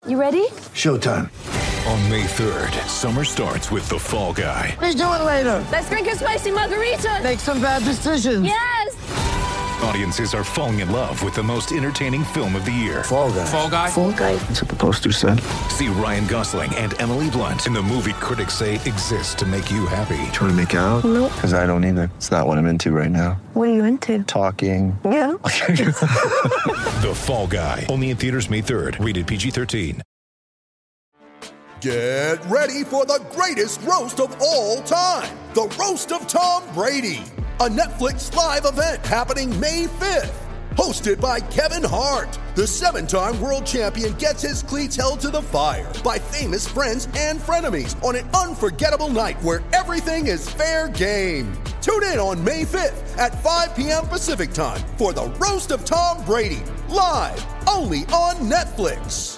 You ready? Showtime. On May 3rd, summer starts with The Fall Guy. Let's do it later. Let's drink a spicy margarita. Make some bad decisions. Yes! Audiences are falling in love with the most entertaining film of the year. Fall Guy. Fall Guy? Fall Guy. That's what the poster said. See Ryan Gosling and Emily Blunt in the movie critics say exists to make you happy. Trying to make it out? Nope. Because I don't either. It's not what I'm into right now. What are you into? Talking. Yeah. The Fall Guy. Only in theaters May 3rd. Rated PG-13. Get ready for the greatest roast of all time. The Roast of Tom Brady. A Netflix live event happening May 5th. Hosted by Kevin Hart. The 7-time world champion gets his cleats held to the fire by famous friends and frenemies on an unforgettable night where everything is fair game. Tune in on May 5th at 5 p.m. Pacific time for the Roast of Tom Brady. Live only on Netflix.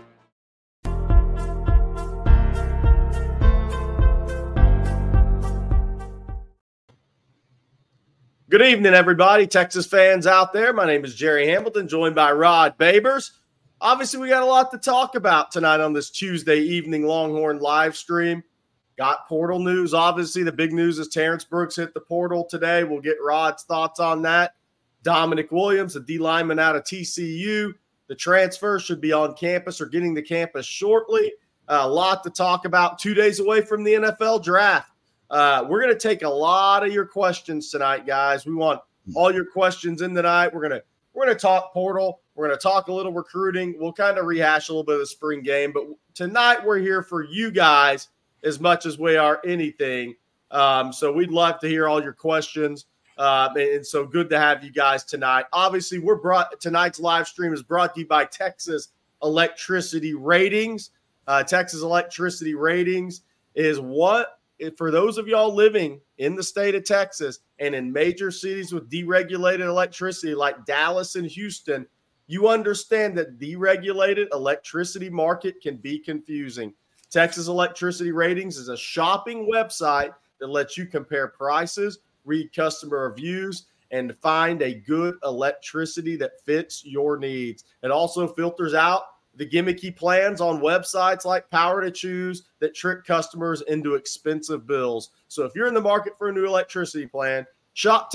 Good evening, everybody. Texas fans out there. My name is Jerry Hamilton, joined by Rod Babers. Obviously, we got a lot to talk about tonight on this Tuesday evening Longhorn live stream. Got portal news. Obviously, the big news is Terrence Brooks hit the portal today. We'll get Rod's thoughts on that. Dominic Williams, the D lineman out of TCU. The transfer should be on campus or getting to campus shortly. A lot to talk about. 2 days away from the NFL draft. We're going to take a lot of your questions tonight, guys. We want all your questions in tonight. We're going to talk portal. We're going to talk a little recruiting. We'll kind of rehash a little bit of the spring game. But tonight we're here for you guys as much as we are anything. So we'd love to hear all your questions. And so good to have you guys tonight. Obviously, tonight's live stream is brought to you by Texas Electricity Ratings. Texas Electricity Ratings is what? For those of y'all living in the state of Texas and in major cities with deregulated electricity like Dallas and Houston, you understand that deregulated electricity market can be confusing. Texas Electricity Ratings is a shopping website that lets you compare prices, read customer reviews, and find a good electricity that fits your needs. It also filters out the gimmicky plans on websites like Power to Choose that trick customers into expensive bills. So if you're in the market for a new electricity plan, shop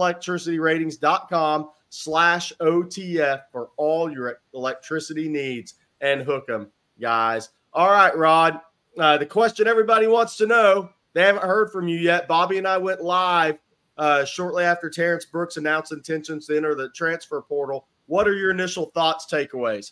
TexasElectricityRatings.com/OTF for all your electricity needs and hook 'em, guys. All right, Rod, the question everybody wants to know, they haven't heard from you yet. Bobby and I went live shortly after Terrence Brooks announced intentions to enter the transfer portal. What are your initial thoughts, takeaways?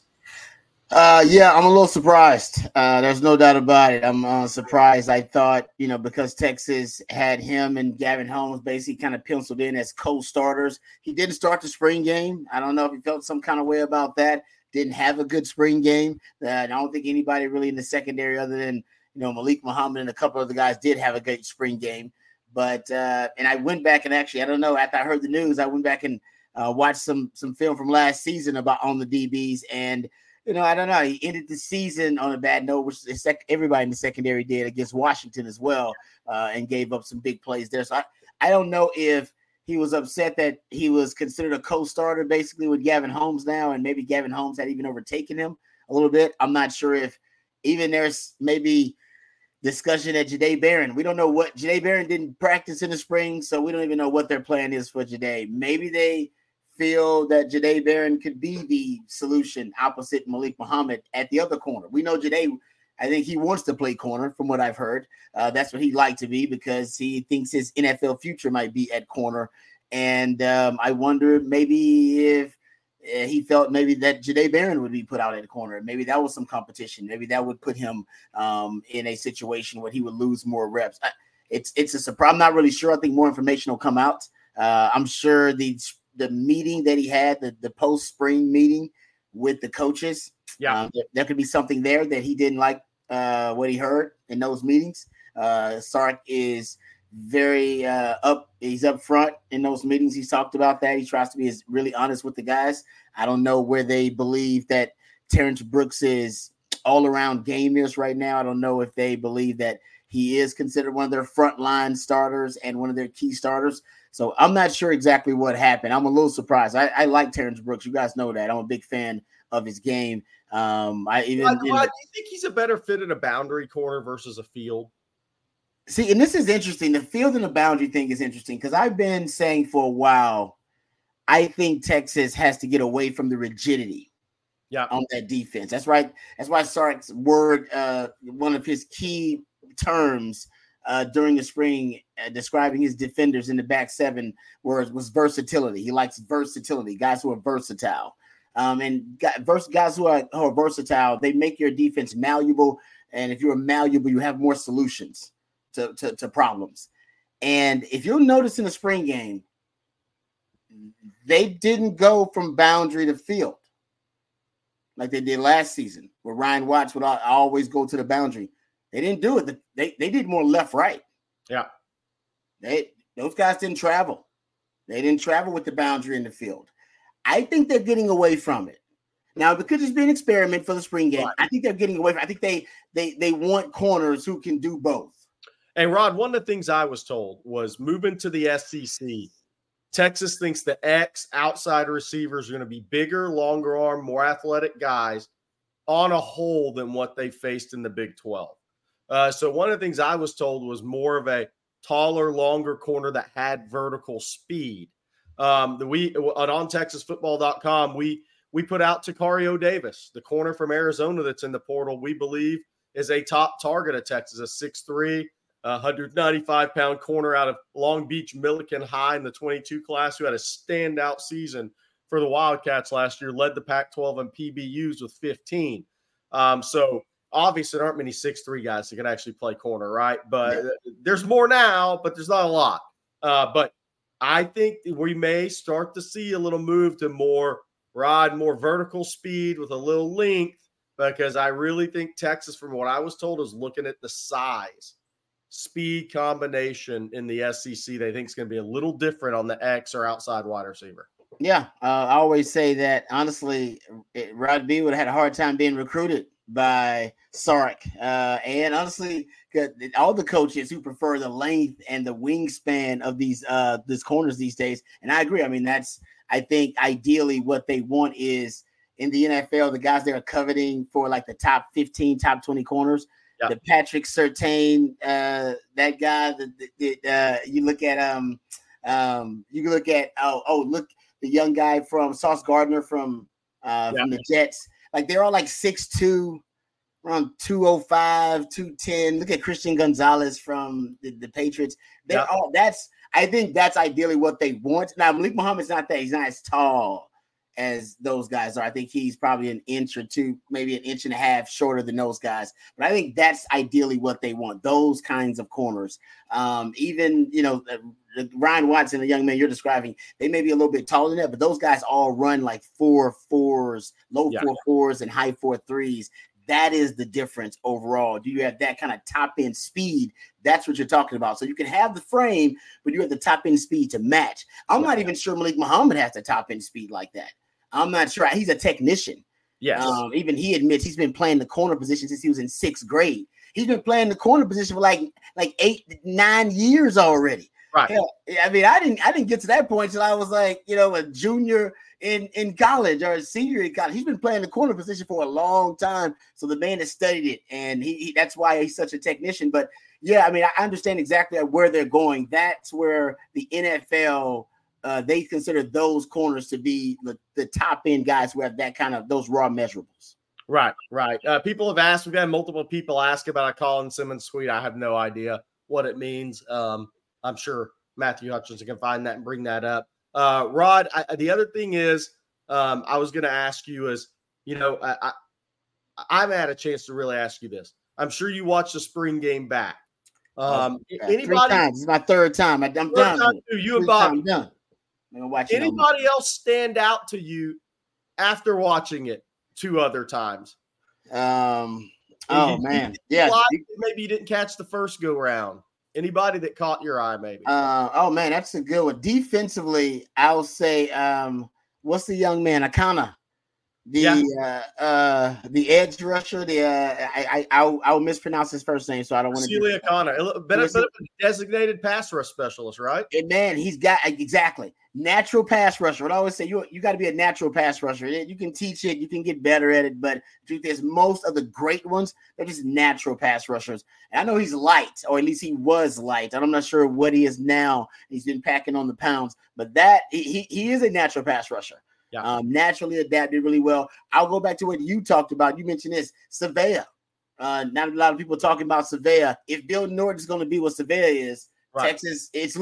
Yeah, I'm a little surprised. There's no doubt about it. I'm surprised. I thought, because Texas had him and Gavin Holmes basically kind of penciled in as co-starters. He didn't start the spring game. I don't know if he felt some kind of way about that. Didn't have a good spring game. I don't think anybody really in the secondary other than, Malik Muhammad and a couple of the guys did have a great spring game. But and I went back and actually, I don't know, after I heard the news, I went back and watched some film from last season on the DBs. And I don't know. He ended the season on a bad note, which everybody in the secondary did against Washington as well, and gave up some big plays there. So I don't know if he was upset that he was considered a co-starter basically with Gavin Holmes now, and maybe Gavin Holmes had even overtaken him a little bit. I'm not sure if even there's maybe discussion at Jahdae Barron. We don't know what Jahdae Barron didn't practice in the spring, so we don't even know what their plan is for Jahdae. Maybe they feel that Jahdae Barron could be the solution opposite Malik Muhammad at the other corner. We know Jahdae, I think he wants to play corner from what I've heard. That's what he'd like to be because he thinks his NFL future might be at corner. And I wonder maybe if he felt maybe that Jahdae Barron would be put out at the corner. Maybe that was some competition. Maybe that would put him in a situation where he would lose more reps. It's a surprise. I'm not really sure. I think more information will come out. I'm sure the meeting that he had, the post-spring meeting with the coaches, there could be something there that he didn't like what he heard in those meetings. Sark is very he's up front in those meetings. He's talked about that. He tries to be really honest with the guys. I don't know where they believe that Terrence Brooks is all-around game is right now. I don't know if they believe that he is considered one of their frontline starters and one of their key starters. So I'm not sure exactly what happened. I'm a little surprised. I like Terrence Brooks. You guys know that. I'm a big fan of his game. Do you think he's a better fit in a boundary corner versus a field? See, and this is interesting. The field and the boundary thing is interesting because I've been saying for a while, I think Texas has to get away from the rigidity on that defense. That's right. That's why Sark's word, one of his key terms during the spring, describing his defenders in the back seven was versatility. He likes versatility, guys who are versatile. And guys who are versatile, they make your defense malleable. And if you're malleable, you have more solutions to problems. And if you'll notice in the spring game, they didn't go from boundary to field like they did last season, where Ryan Watts would always go to the boundary. They didn't do it. They did more left-right. Yeah. Those guys didn't travel. They didn't travel with the boundary in the field. I think they're getting away from it. Now, it could just be an experiment for the spring game. Right. I think they're getting away from it. I think they want corners who can do both. And, Rod, one of the things I was told was moving to the SEC, Texas thinks the X outside receivers are going to be bigger, longer arm, more athletic guys on a whole than what they faced in the Big 12. So one of the things I was told was more of a taller, longer corner that had vertical speed. On TexasFootball.com, we put out Takario Davis, the corner from Arizona that's in the portal, we believe is a top target of Texas, a 6'3", 195-pound corner out of Long Beach Millikan High in the 22 class who had a standout season for the Wildcats last year, led the Pac-12 in PBUs with 15. So obviously there aren't many 6'3" guys that can actually play corner, right? But there's more now, but there's not a lot. But I think we may start to see a little move to more vertical speed with a little length, because I really think Texas, from what I was told, is looking at the size, speed combination in the SEC. They think it's going to be a little different on the X or outside wide receiver. Yeah, I always say that, honestly, Rod B would have had a hard time being recruited by Sark. And honestly, all the coaches who prefer the length and the wingspan of these corners these days. And I agree. I mean, I think ideally what they want is in the NFL, the guys they are coveting for like the top 15, top 20 corners. Yep. The Patrick Surtain, that guy that you look at, look, the young guy from Sauce Gardner from the Jets. Like, they're all like 6'2", around 205, 210. Look at Christian Gonzalez from the Patriots. They're all I think that's ideally what they want. Now, Malik Muhammad's not that. He's not as tall as those guys are. I think he's probably an inch or two, maybe an inch and a half shorter than those guys. But I think that's ideally what they want, those kinds of corners. Even, Ryan Watson, the young man you're describing, they may be a little bit taller than that, but those guys all run like 4.4s, low 4.4s and high 4.3s. That is the difference overall. Do you have that kind of top end speed? That's what you're talking about. So you can have the frame, but you have the top end speed to match. I'm not even sure Malik Muhammad has the top end speed like that. I'm not sure. He's a technician. Yes. Even he admits he's been playing the corner position since he was in 6th grade. He's been playing the corner position for like 8-9 years already. Right. Hell, I mean, I didn't get to that point until I was like, a junior in college or a senior in college. He's been playing the corner position for a long time. So the man has studied it, and he that's why he's such a technician. But yeah, I mean, I understand exactly where they're going. That's where the NFL, they consider those corners to be the top end guys who have that kind of those raw measurables. Right. People have asked, we've had multiple people ask about a Colin Simmons tweet. I have no idea what it means. I'm sure Matthew Hutchinson can find that and bring that up. Rod, the other thing is, I was going to ask you is, I haven't had a chance to really ask you this. I'm sure you watched the spring game back. Anybody? 3 times. This is my 3rd time. I'm done. You and Bob. I'm done. Anybody else stand out to you after watching it 2 other times? Man. Yeah. Maybe you didn't catch the first go round. Anybody that caught your eye, maybe? Man, that's a good one. Defensively, I'll say, what's the young man? Akana The edge rusher. I'll mispronounce his first name, so I don't want to. Celia Connor, better designated pass rush specialist, right? And man, he's got exactly natural pass rusher. I always say you got to be a natural pass rusher. You can teach it, you can get better at it, but the truth is, most of the great ones, they're just natural pass rushers. And I know he's light, or at least he was light. I'm not sure what he is now. He's been packing on the pounds, but that he is a natural pass rusher. Yeah. Naturally adapted really well. I'll go back to what you talked about. You mentioned this, Savea. Not a lot of people talking about Savea. If Bill Norton is going to be what Savea is, right. Texas, things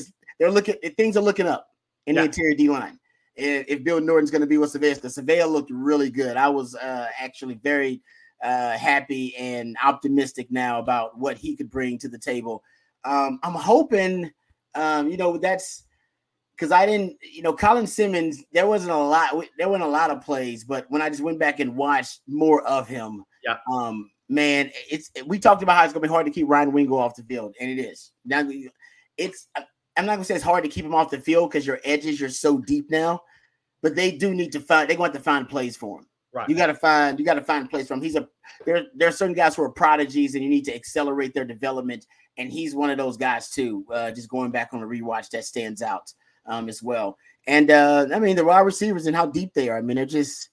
are looking up in the interior D line. If Bill Norton's going to be what Savea is, because Savea looked really good. I was actually very happy and optimistic now about what he could bring to the table. I'm hoping, that's. Because I didn't, Colin Simmons, there weren't a lot of plays, but when I just went back and watched more of him, man, we talked about how it's going to be hard to keep Ryan Wingo off the field, and it is. Now, I'm not going to say it's hard to keep him off the field because your edges are so deep now, but they're going to have to find plays for him. Right. You got to find plays for him. There are certain guys who are prodigies, and you need to accelerate their development, and he's one of those guys too. Just going back on the rewatch, that stands out. As well. And the wide receivers and how deep they are. I mean, they're just,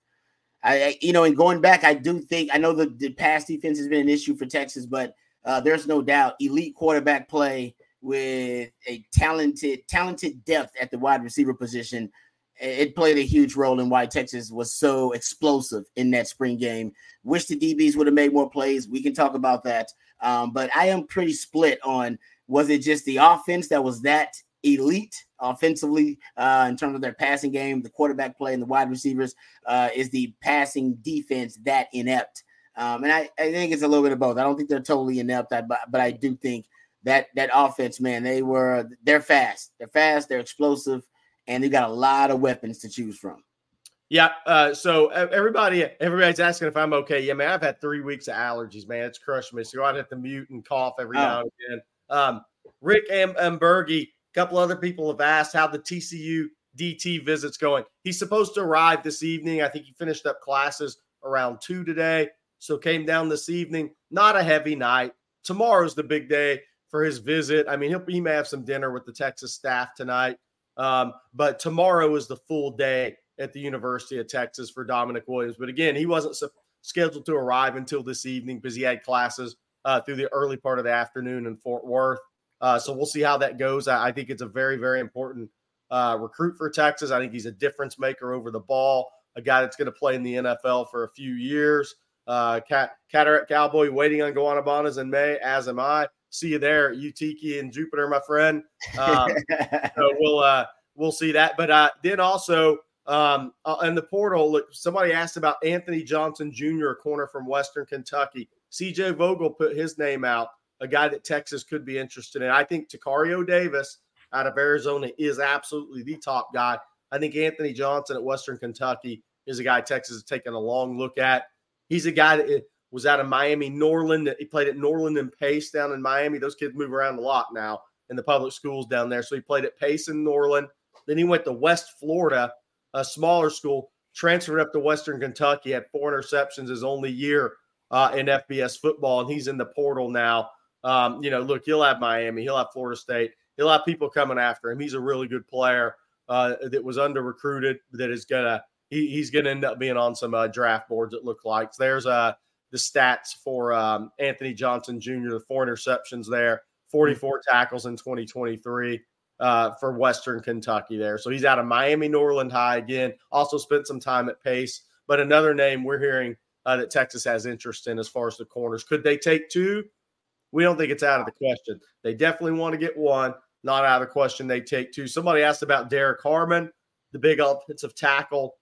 and going back, I do think, I know the pass defense has been an issue for Texas, but there's no doubt elite quarterback play with a talented depth at the wide receiver position. It played a huge role in why Texas was so explosive in that spring game. Wish the DBs would have made more plays. We can talk about that. But I am pretty split on, was it just the offense that was that elite offensively in terms of their passing game, the quarterback play, and the wide receivers? Is the passing defense that inept? And I think it's a little bit of both. I don't think they're totally inept, but I do think that offense, man, they're fast. They're explosive, and they got a lot of weapons to choose from. Yeah. So everybody's asking if I'm okay. Yeah, man, I've had 3 weeks of allergies, man. It's crushing me. So I'd have to mute and cough every now and again. Rick Ambergy, a couple other people have asked how the TCU DT visit's going. He's supposed to arrive this evening. I think he finished up classes around 2 today. So came down this evening. Not a heavy night. Tomorrow's the big day for his visit. I mean, he may have some dinner with the Texas staff tonight. But tomorrow is the full day at the University of Texas for Dominic Williams. But again, he wasn't scheduled to arrive until this evening because he had classes through the early part of the afternoon in Fort Worth. So we'll see how that goes. I think it's a very, very important recruit for Texas. I think he's a difference maker over the ball, a guy that's going to play in the NFL for a few years. Cataract Cowboy waiting on Goanabanas in May, as am I. See you there, Utiki and Jupiter, my friend. So we'll see that. But then also in the portal, look, somebody asked about Anthony Johnson Jr., a corner from Western Kentucky. CJ Vogel put his name out, a guy that Texas could be interested in. I think Tacario Davis out of Arizona is absolutely the top guy. I think Anthony Johnson at Western Kentucky is a guy Texas is taking a long look at. He's a guy that was out of Miami Norland. He played at Norland and Pace down in Miami. Those kids move around a lot now in the public schools down there. So he played at Pace in Norland. Then he went to West Florida, a smaller school, transferred up to Western Kentucky, had 4 interceptions his only year in FBS football, and he's in the portal now. Look, he'll have Miami. He'll have Florida State. He'll have people coming after him. He's a really good player that was under-recruited that is going to he's going to end up being on some draft boards, it look like. So there's the stats for Anthony Johnson Jr., the 4 interceptions there, 44 tackles in 2023 for Western Kentucky there. So he's out of Miami Norland High again, also spent some time at Pace. But another name we're hearing that Texas has interest in as far as the corners. Could they take 2? We don't think it's out of the question. They definitely want to get 1. Not out of the question they take 2. Somebody asked about Derek Harmon, the big offensive tackle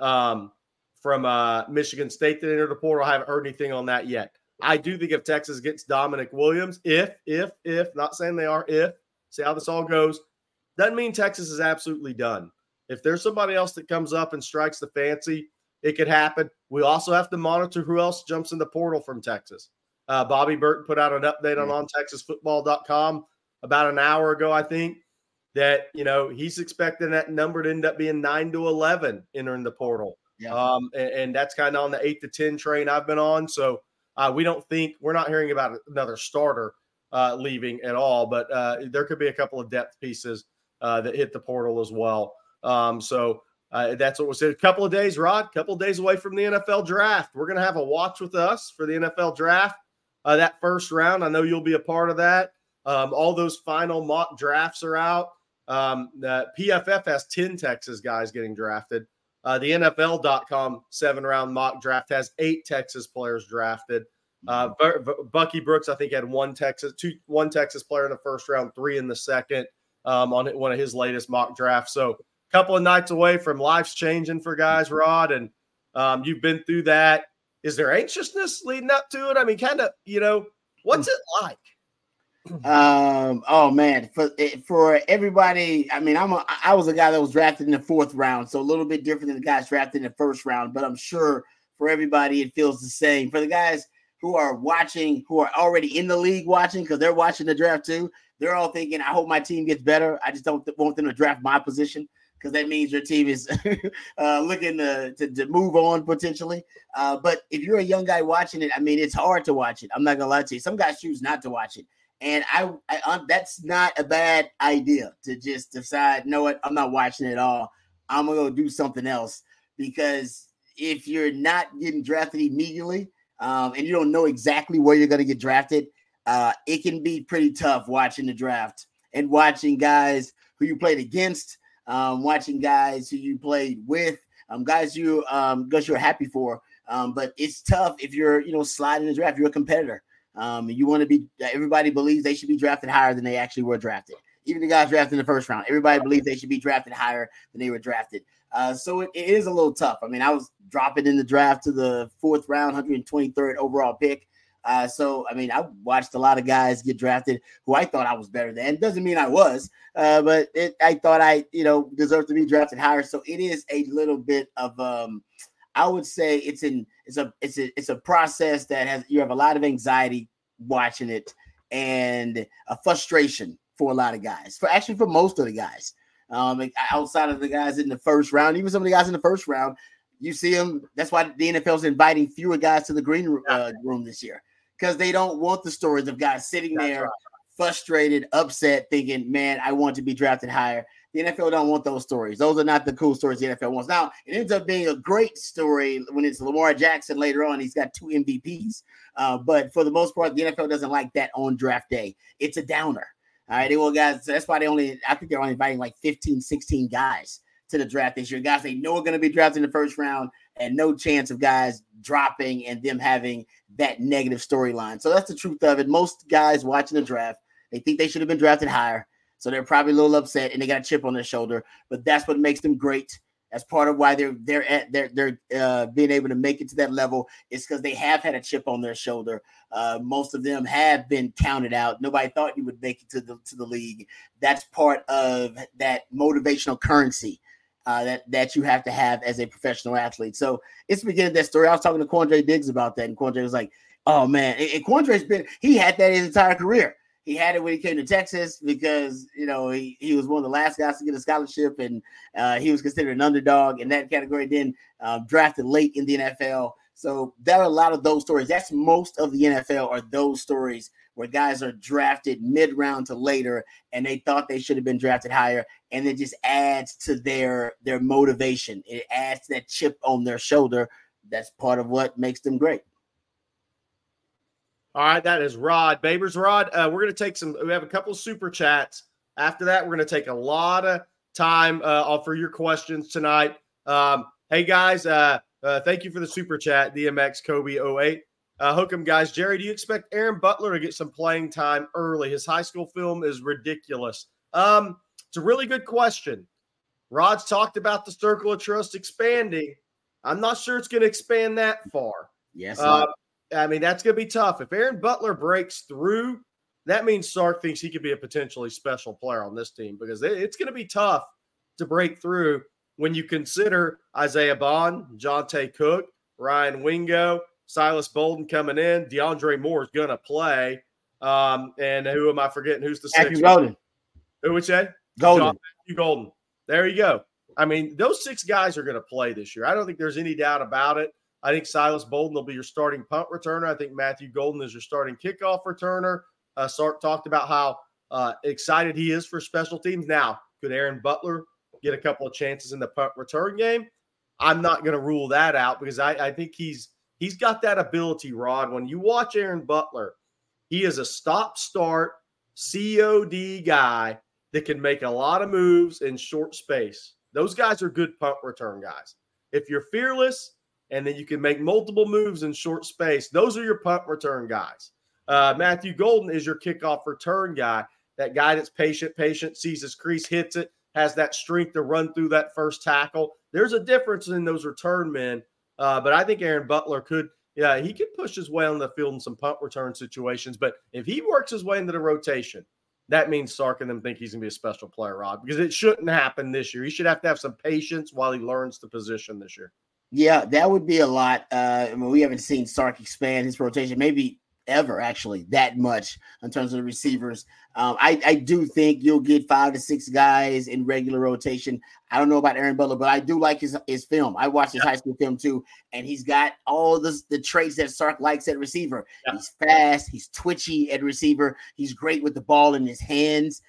from Michigan State that entered the portal. I haven't heard anything on that yet. I do think if Texas gets Dominic Williams, if, not saying they are, see how this all goes, doesn't mean Texas is absolutely done. If there's somebody else that comes up and strikes the fancy, it could happen. We also have to monitor who else jumps in the portal from Texas. Bobby Burton put out an update on OnTexasFootball.com about an hour ago, I think, that, he's expecting that number to end up being 9 to 11 entering the portal. Yeah. And that's kind of on the 8 to 10 train I've been on. So we're not hearing about another starter leaving at all, but there could be a couple of depth pieces that hit the portal as well. So that's what we said. A couple of days, Rod, couple of days away from the NFL draft. We're going to have a watch with us for the NFL draft. That first round, I know you'll be a part of that. All those final mock drafts are out. The PFF has 10 Texas guys getting drafted. The NFL.com 7-round mock draft has 8 Texas players drafted. Bucky Brooks, I think, had one Texas player in the first round, 3 in the second on one of his latest mock drafts. So a couple of nights away from life's changing for guys, Rod, and you've been through that. Is there anxiousness leading up to it? I mean, kind of, what's it like? Oh man, for everybody, I mean, I was a guy that was drafted in the 4th round, so a little bit different than the guys drafted in the 1st round, but I'm sure for everybody it feels the same. For the guys who are watching, who are already in the league watching, because they're watching the draft too, they're all thinking, I hope my team gets better. I just don't want them to draft my position, because that means your team is looking to move on potentially. But if you're a young guy watching it, I mean, it's hard to watch it. I'm not gonna lie to you. Some guys choose not to watch it. And I that's not a bad idea to just decide, you know what, I'm not watching it at all. I'm going to go do something else. Because if you're not getting drafted immediately and you don't know exactly where you're going to get drafted, it can be pretty tough watching the draft and watching guys who you played against, watching guys who you played with, guys you're happy for. But it's tough if you're, sliding the draft. You're a competitor. You want to be, everybody believes they should be drafted higher than they actually were drafted. Even the guys drafted in the 1st round, everybody believes they should be drafted higher than they were drafted. So it is a little tough. I mean, I was dropping in the draft to the 4th round, 123rd overall pick. So, I mean, I watched a lot of guys get drafted who I thought I was better than. Doesn't mean I was, but I thought I, deserved to be drafted higher. So it is a little bit of, I would say it's a process that you have a lot of anxiety watching it and a frustration for a lot of guys, for most of the guys, outside of the guys in the 1st round, even some of the guys in the 1st round, you see them. That's why the NFL is inviting fewer guys to the green room this year, because they don't want the stories of guys sitting there frustrated, upset, thinking, man, I want to be drafted higher. The NFL don't want those stories. Those are not the cool stories the NFL wants. Now, it ends up being a great story when it's Lamar Jackson later on. He's got 2 MVPs. But for the most part, the NFL doesn't like that on draft day. It's a downer. All right. Well, guys, so that's why I think they're only inviting like 15, 16 guys to the draft this year. Guys they know are going to be drafted in the 1st round, and no chance of guys dropping and them having that negative storyline. So that's the truth of it. Most guys watching the draft, they think they should have been drafted higher. So they're probably a little upset and they got a chip on their shoulder, but that's what makes them great. That's part of why they're being able to make it to that level, is because they have had a chip on their shoulder. Most of them have been counted out. Nobody thought you would make it to the league. That's part of that motivational currency that you have to have as a professional athlete. So it's the beginning of that story. I was talking to Quandre Diggs about that, and Quandre was like, "Oh man," and Quandre's he had that his entire career. He had it when he came to Texas because, he was one of the last guys to get a scholarship, and he was considered an underdog in that category, then drafted late in the NFL. So there are a lot of those stories. That's most of the NFL, are those stories where guys are drafted mid-round to later, and they thought they should have been drafted higher, and it just adds to their motivation. It adds to that chip on their shoulder. That's part of what makes them great. All right, that is Rod Babers. Rod, we're going to take we have a couple of super chats. After that, we're going to take a lot of time for your questions tonight. Hey, guys, thank you for the super chat, DMX Kobe 08. Hook'em, guys. Jerry, do you expect Aaron Butler to get some playing time early? His high school film is ridiculous. It's a really good question. Rod's talked about the circle of trust expanding. I'm not sure it's going to expand that far. Yes. I mean, that's going to be tough. If Aaron Butler breaks through, that means Sark thinks he could be a potentially special player on this team, because it's going to be tough to break through when you consider Isaiah Bond, Jonte Cook, Ryan Wingo, Silas Bolden coming in. DeAndre Moore is going to play. And who am I forgetting? Who's the sixth? Golden. Who would say? Golden. Matthew Golden. There you go. I mean, those 6 guys are going to play this year. I don't think there's any doubt about it. I think Silas Bolden will be your starting punt returner. I think Matthew Golden is your starting kickoff returner. Sark talked about how excited he is for special teams. Now, could Aaron Butler get a couple of chances in the punt return game? I'm not going to rule that out because I think he's got that ability, Rod. When you watch Aaron Butler, he is a stop-start COD guy that can make a lot of moves in short space. Those guys are good punt return guys. If you're fearless and then you can make multiple moves in short space, those are your punt return guys. Matthew Golden is your kickoff return guy, that guy that's patient, sees his crease, hits it, has that strength to run through that first tackle. There's a difference in those return men, but I think Aaron Butler could push his way on the field in some punt return situations. But if he works his way into the rotation, that means Sark and them think he's going to be a special player, Rod, because it shouldn't happen this year. He should have to have some patience while he learns the position this year. Yeah, that would be a lot. We haven't seen Sark expand his rotation, maybe ever actually that much in terms of the receivers. I do think you'll get 5 to 6 guys in regular rotation. I don't know about Aaron Butler, but I do like his film. I watched his high school film too, and he's got all the traits that Sark likes at receiver. Yeah. He's fast, he's twitchy at receiver, he's great with the ball in his hands.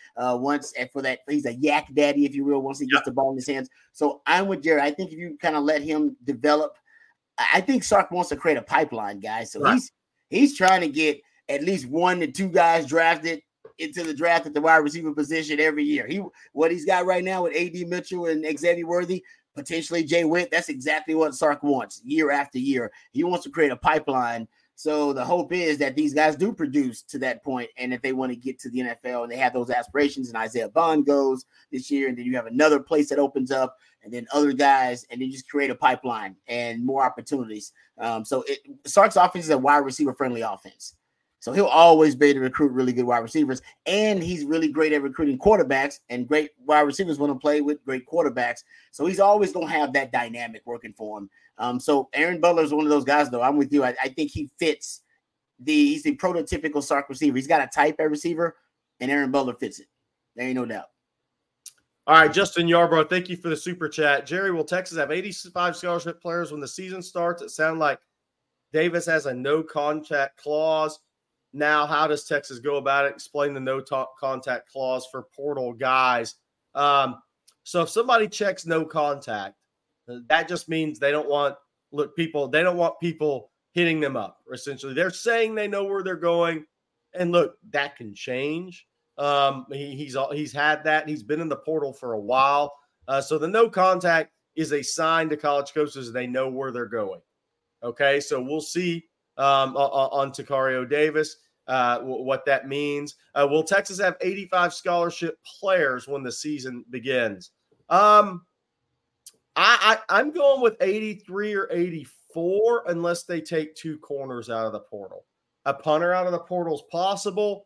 He's a yak daddy, if you will, once he gets the ball in his hands. So I'm with Jared. I think if you kind of let him develop, I think Sark wants to create a pipeline, guys. So he's trying to get at least 1 to 2 guys drafted into the draft at the wide receiver position every year. What he's got right now with A.D. Mitchell and Xavier Worthy, potentially Jay Witt, that's exactly what Sark wants year after year. He wants to create a pipeline. So the hope is that these guys do produce to that point, and if they want to get to the NFL and they have those aspirations, and Isaiah Bond goes this year, and then you have another place that opens up, and then other guys, and then just create a pipeline and more opportunities. Sark's offense is a wide receiver-friendly offense. So he'll always be able to recruit really good wide receivers, and he's really great at recruiting quarterbacks, and great wide receivers want to play with great quarterbacks. So he's always going to have that dynamic working for him. So Aaron Butler is one of those guys, though. I'm with you. I think he fits he's the prototypical Sark receiver. He's got a type at receiver, and Aaron Butler fits it. There ain't no doubt. All right, Justin Yarbrough, thank you for the super chat. Jerry, will Texas have 85 scholarship players when the season starts? It sounds like Davis has a no-contact clause. Now, how does Texas go about it? Explain the no-contact clause for portal guys. So if somebody checks no contact, that just means they don't want people hitting them up. Essentially, they're saying they know where they're going, and look, that can change. He's had that. He's been in the portal for a while. So the no contact is a sign to college coaches they know where they're going. Okay, so we'll see on Takario Davis what that means. Will Texas have 85 scholarship players when the season begins? I'm going with 83 or 84 unless they take 2 corners out of the portal. A punter out of the portal is possible.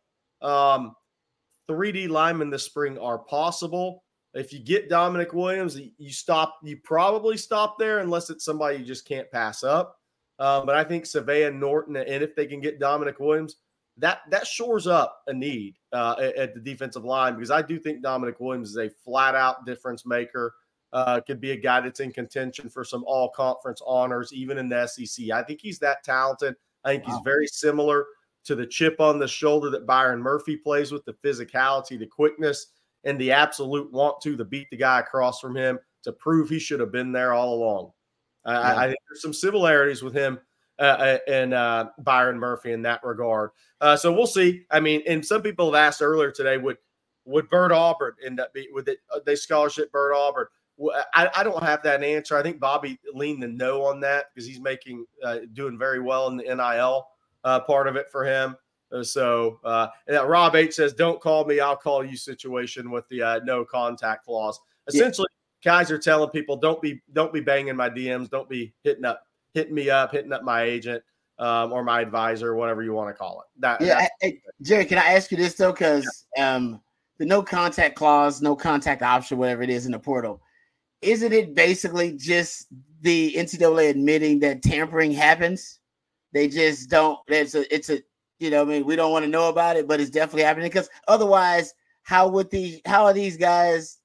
3D linemen this spring are possible. If you get Dominic Williams, you probably stop there unless it's somebody you just can't pass up. But I think Savean Norton, and if they can get Dominic Williams, that shores up a need at the defensive line, because I do think Dominic Williams is a flat-out difference maker. Could be a guy that's in contention for some all-conference honors, even in the SEC. I think he's that talented. I think he's very similar to the chip on the shoulder that Byron Murphy plays with, the physicality, the quickness, and the absolute want to beat the guy across from him to prove he should have been there all along. I think there's some similarities with him and Byron Murphy in that regard. So we'll see. I mean, and some people have asked earlier today, would Bert Auburn end up would they scholarship Bert Auburn? I don't have that answer. I think Bobby leaned the no on that because he's doing very well in the NIL part of it for him. So Rob H says, "Don't call me, I'll call you" situation with the no contact clause. Essentially, guys are telling people don't be banging my DMs, don't be hitting up my agent or my advisor, whatever you want to call it. Jerry, can I ask you this though? Because the no contact clause, no contact option, whatever it is in the portal, isn't it basically just the NCAA admitting that tampering happens? They just don't. We don't want to know about it, but it's definitely happening. Because otherwise, how are these guys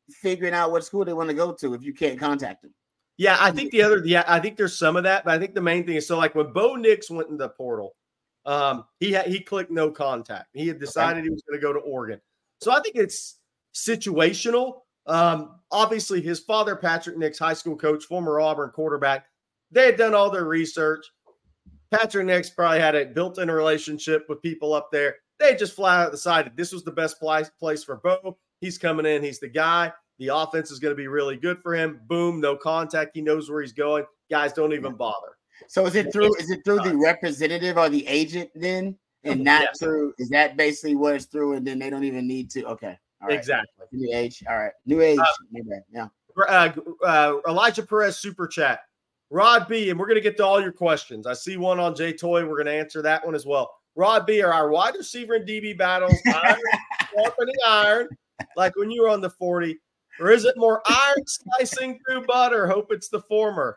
figuring out what school they want to go to if you can't contact them. Yeah, I think I think there's some of that, but I think the main thing is, so like when Bo Nix went in the portal, he clicked no contact. He had decided he was going to go to Oregon. So I think it's situational. Obviously his father, Patrick Nix, high school coach, former Auburn quarterback, they had done all their research. Patrick Nix probably had a built-in relationship with people up there. They just flat out decided this was the best place for Bo. He's coming in. He's the guy. The offense is going to be really good for him. Boom, no contact. He knows where he's going. Guys, don't even bother. So is it through the representative or the agent then, and not through? Is that basically what it's through? And then they don't even need to. Okay, all right. Exactly. New age. All right, new age. Yeah. Elijah Perez super chat. Rod B, and we're going to get to all your questions. I see one on Jay Toy. We're going to answer that one as well. Rod B, are our wide receiver and DB battles iron sharpening iron, like when you were on the 40, or is it more iron slicing through butter? Hope it's the former.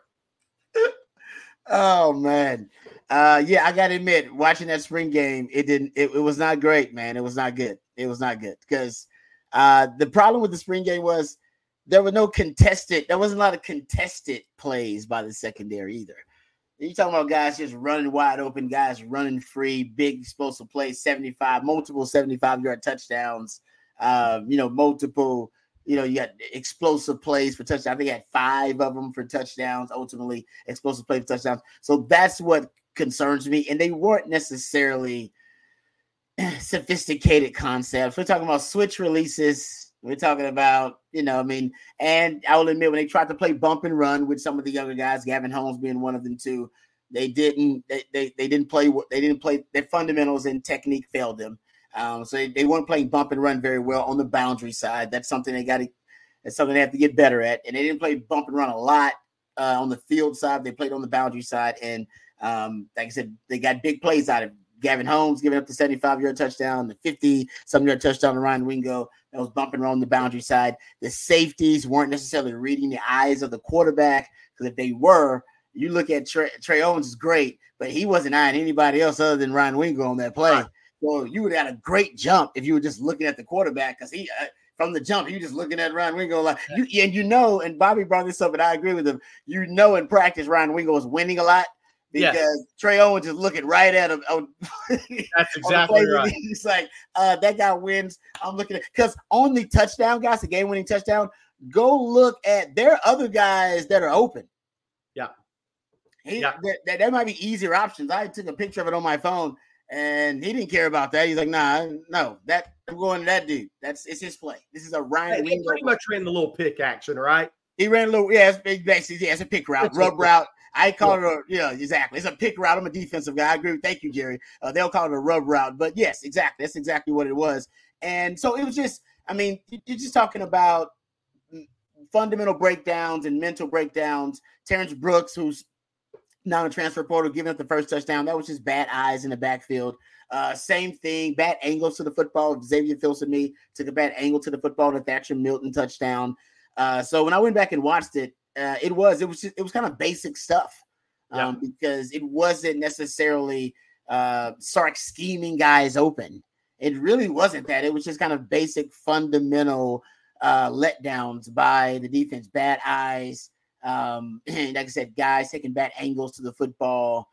Oh man, yeah, I gotta admit, watching that spring game, it was not great, man. It was not good. It was not good because the problem with the spring game was there wasn't a lot of contested plays by the secondary either. You're talking about guys just running wide open, guys running free, big explosive plays, multiple 75-yard touchdowns, multiple, you got explosive plays for touchdowns. I think he had 5 of them for touchdowns, ultimately explosive plays for touchdowns. So that's what concerns me. And they weren't necessarily sophisticated concepts. We're talking about switch releases. We're talking about, and I will admit when they tried to play bump and run with some of the younger guys, Gavin Holmes being one of them too, they didn't play. Their fundamentals and technique failed them. So they weren't playing bump and run very well on the boundary side. That's something they have to get better at. And they didn't play bump and run a lot on the field side. They played on the boundary side. And like I said, they got big plays out of it. Gavin Holmes giving up the 75-yard touchdown, the 50-something-yard touchdown to Ryan Wingo. That was bumping around the boundary side. The safeties weren't necessarily reading the eyes of the quarterback, because if they were, you look at Trey Owens is great, but he wasn't eyeing anybody else other than Ryan Wingo on that play. Right. So you would have had a great jump if you were just looking at the quarterback, because he from the jump, you just looking at Ryan Wingo like and Bobby brought this up, and I agree with him. In practice, Ryan Wingo was winning a lot. Because Trey Owens is looking right at him. That's exactly right. He's like, that guy wins. I'm looking at, because on the touchdown, guys, the game-winning touchdown, go look at, there are other guys that are open. Yeah. There might be easier options. I took a picture of it on my phone, and he didn't care about that. He's like, I'm going to that dude. It's his play. This is a Ryan Wingo. He pretty much ran the little pick action, right? He ran a little, it's a pick route, rub route. I call it exactly. It's a pick route. I'm a defensive guy. I agree. Thank you, Jerry. They'll call it a rub route, but yes, exactly. That's exactly what it was. And so it was just, you're just talking about fundamental breakdowns and mental breakdowns. Terrence Brooks, who's now in the transfer portal, giving up the first touchdown. That was just bad eyes in the backfield. Same thing, bad angles to the football. Xavier Filsaime took a bad angle to the football, the Thatcher Milton touchdown. So when I went back and watched it, it was kind of basic stuff, because it wasn't necessarily Sark scheming guys open. It really wasn't that. It was just kind of basic fundamental letdowns by the defense, bad eyes. And like I said, guys taking bad angles to the football.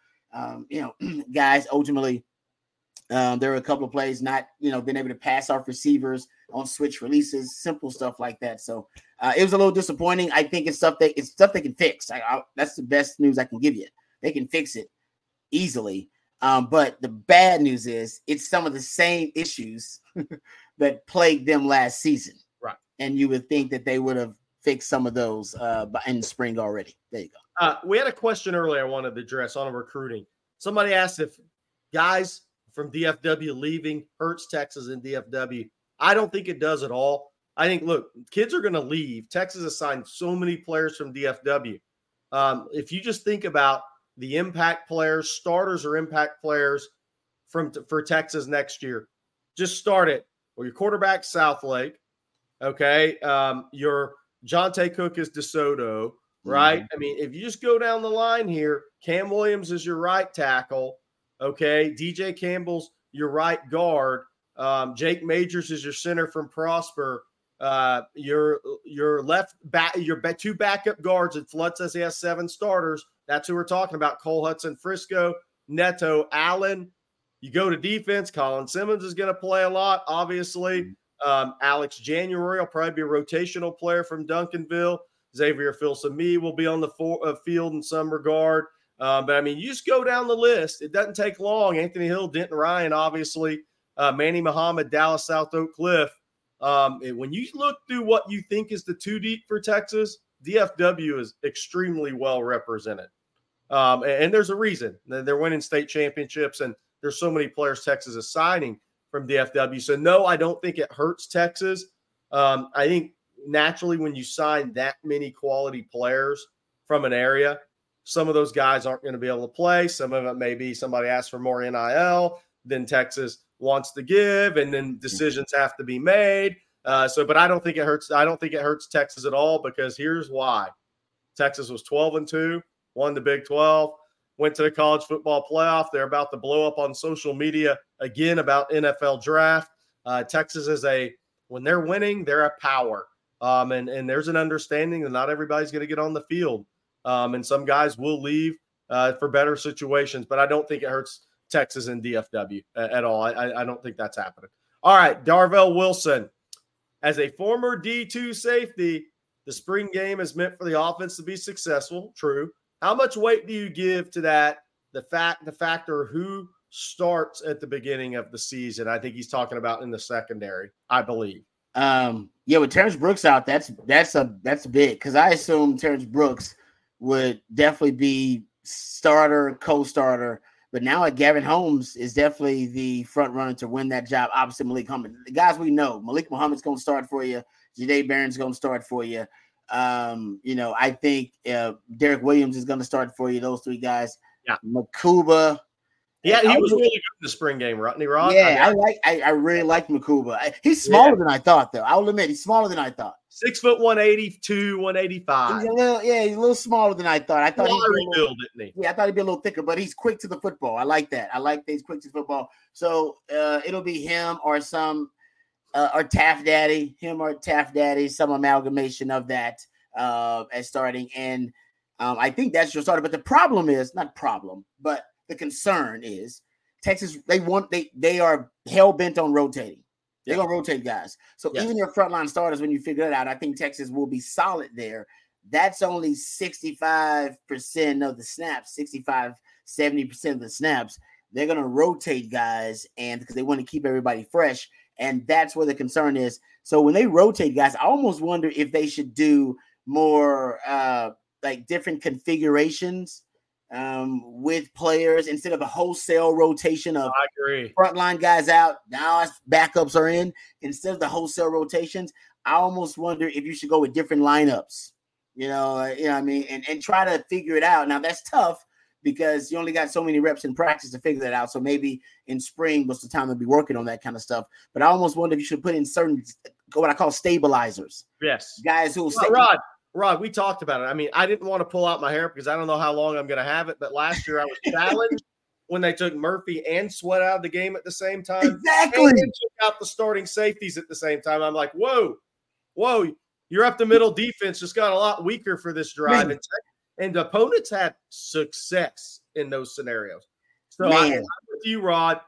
Guys ultimately, there were a couple of plays not being able to pass off receivers on switch releases, simple stuff like that. So it was a little disappointing. I think it's stuff they can fix. That's the best news I can give you. They can fix it easily. But the bad news is it's some of the same issues that plagued them last season. Right. And you would think that they would have fixed some of those in the spring already. There you go. We had a question earlier I wanted to address on recruiting. Somebody asked if guys from DFW leaving hurts Texas and DFW. I don't think it does at all. I think, look, kids are going to leave. Texas has signed so many players from DFW. If you just think about the impact players, starters or impact players for Texas next year, just start it. Well, your quarterback, Southlake. Okay. Your Jonte Cook is DeSoto, right? Mm-hmm. If you just go down the line here, Cam Williams is your right tackle. Okay. DJ Campbell's your right guard. Jake Majors is your center from Prosper. Your left back, your two backup guards. It Flood says he has 7 starters. That's who we're talking about. Cole Hudson, Frisco, Neto, Allen. You go to defense. Colin Simmons is going to play a lot, obviously. Alex January will probably be a rotational player from Duncanville. Xavier Filsaime will be on the field in some regard. But, I mean, you just go down the list. It doesn't take long. Anthony Hill, Denton Ryan, obviously. Manny Muhammad, Dallas South Oak Cliff. When you look through what you think is the 2 deep for Texas, DFW is extremely well represented. And there's a reason. They're winning state championships, and there's so many players Texas is signing from DFW. So, no, I don't think it hurts Texas. I think naturally when you sign that many quality players from an area, some of those guys aren't going to be able to play. Some of it may be somebody asks for more NIL than Texas wants to give, and then decisions have to be made. But I don't think it hurts. I don't think it hurts Texas at all, because here's why. Texas was 12-2, won the Big 12, went to the college football playoff. They're about to blow up on social media again about NFL draft. Texas is when they're winning, they're a power. And there's an understanding that not everybody's going to get on the field. And some guys will leave for better situations, but I don't think it hurts Texas and DFW at all. I don't think that's happening. All right, Darvell Wilson. As a former D2 safety, the spring game is meant for the offense to be successful. True. How much weight do you give to that? The factor who starts at the beginning of the season. I think he's talking about in the secondary, I believe. With Terrence Brooks out, that's big, because I assume Terrence Brooks would definitely be starter, co-starter. But now Gavin Holmes is definitely the front runner to win that job opposite Malik Muhammad. The guys we know, Malik Muhammad's going to start for you. Jahdae Barron's going to start for you. I think Derek Williams is going to start for you. Those 3 guys. Yeah. Makuba. Yeah, he was really good in the spring game, Rodney Rod. Yeah, I really like Makuba. He's smaller than I thought, though. I will admit, he's smaller than I thought. 6 foot 182, 185. He's a little smaller than I thought. I thought I thought he'd be a little thicker, but he's quick to the football. I like that. I like that he's quick to the football. So it'll be him or or Taft Daddy, some amalgamation of that as starting. And I think that's your starter. But the problem is but the concern is Texas. They are hell bent on rotating. They're going to rotate guys. So even your frontline starters, when you figure it out, I think Texas will be solid there. That's only 65% of the snaps, 65, 70% of the snaps. They're going to rotate guys, and because they want to keep everybody fresh. And that's where the concern is. So when they rotate guys, I almost wonder if they should do more different configurations with players instead of a wholesale rotation of frontline guys out. Now backups are in. Instead of the wholesale rotations, I almost wonder if you should go with different lineups, what I mean, and try to figure it out. Now that's tough because you only got so many reps in practice to figure that out. So maybe in spring was the time to be working on that kind of stuff. But I almost wonder if you should put in certain, what I call stabilizers. Yes. Guys who will Rod, we talked about it. I mean, I didn't want to pull out my hair because I don't know how long I'm going to have it. But last year I was challenged when they took Murphy and Sweat out of the game at the same time. Exactly. And took out the starting safeties at the same time. I'm like, whoa, you're up the middle defense just got a lot weaker for this drive. And opponents had success in those scenarios. So I'm with you, Rod.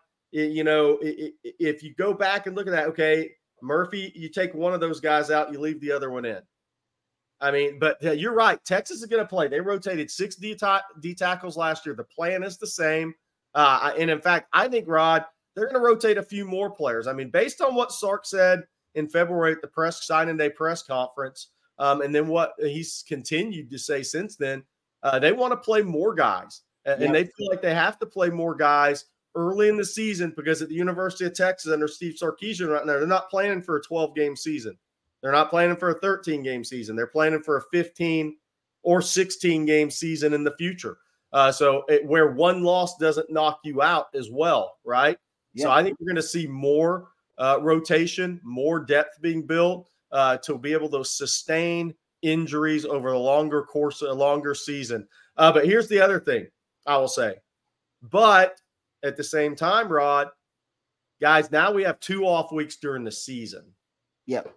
If you go back and look at that, okay, Murphy, you take one of those guys out, you leave the other one in. I mean, but you're right. Texas is going to play. They rotated 6 D tackles last year. The plan is the same. And in fact, I think, Rod, they're going to rotate a few more players. I mean, based on what Sark said in February at the signing day press conference, and then what he's continued to say since then, they want to play more guys. And they feel like they have to play more guys early in the season because at the University of Texas under Steve Sarkisian right now, they're not planning for a 12-game season. They're not planning for a 13-game season. They're planning for a 15 or 16-game season in the future. Where one loss doesn't knock you out as well, right? Yeah. So I think we're going to see more rotation, more depth being built to be able to sustain injuries over a longer course, a longer season. But here's the other thing I will say. But at the same time, Rod, guys, now we have 2 off weeks during the season. Yep.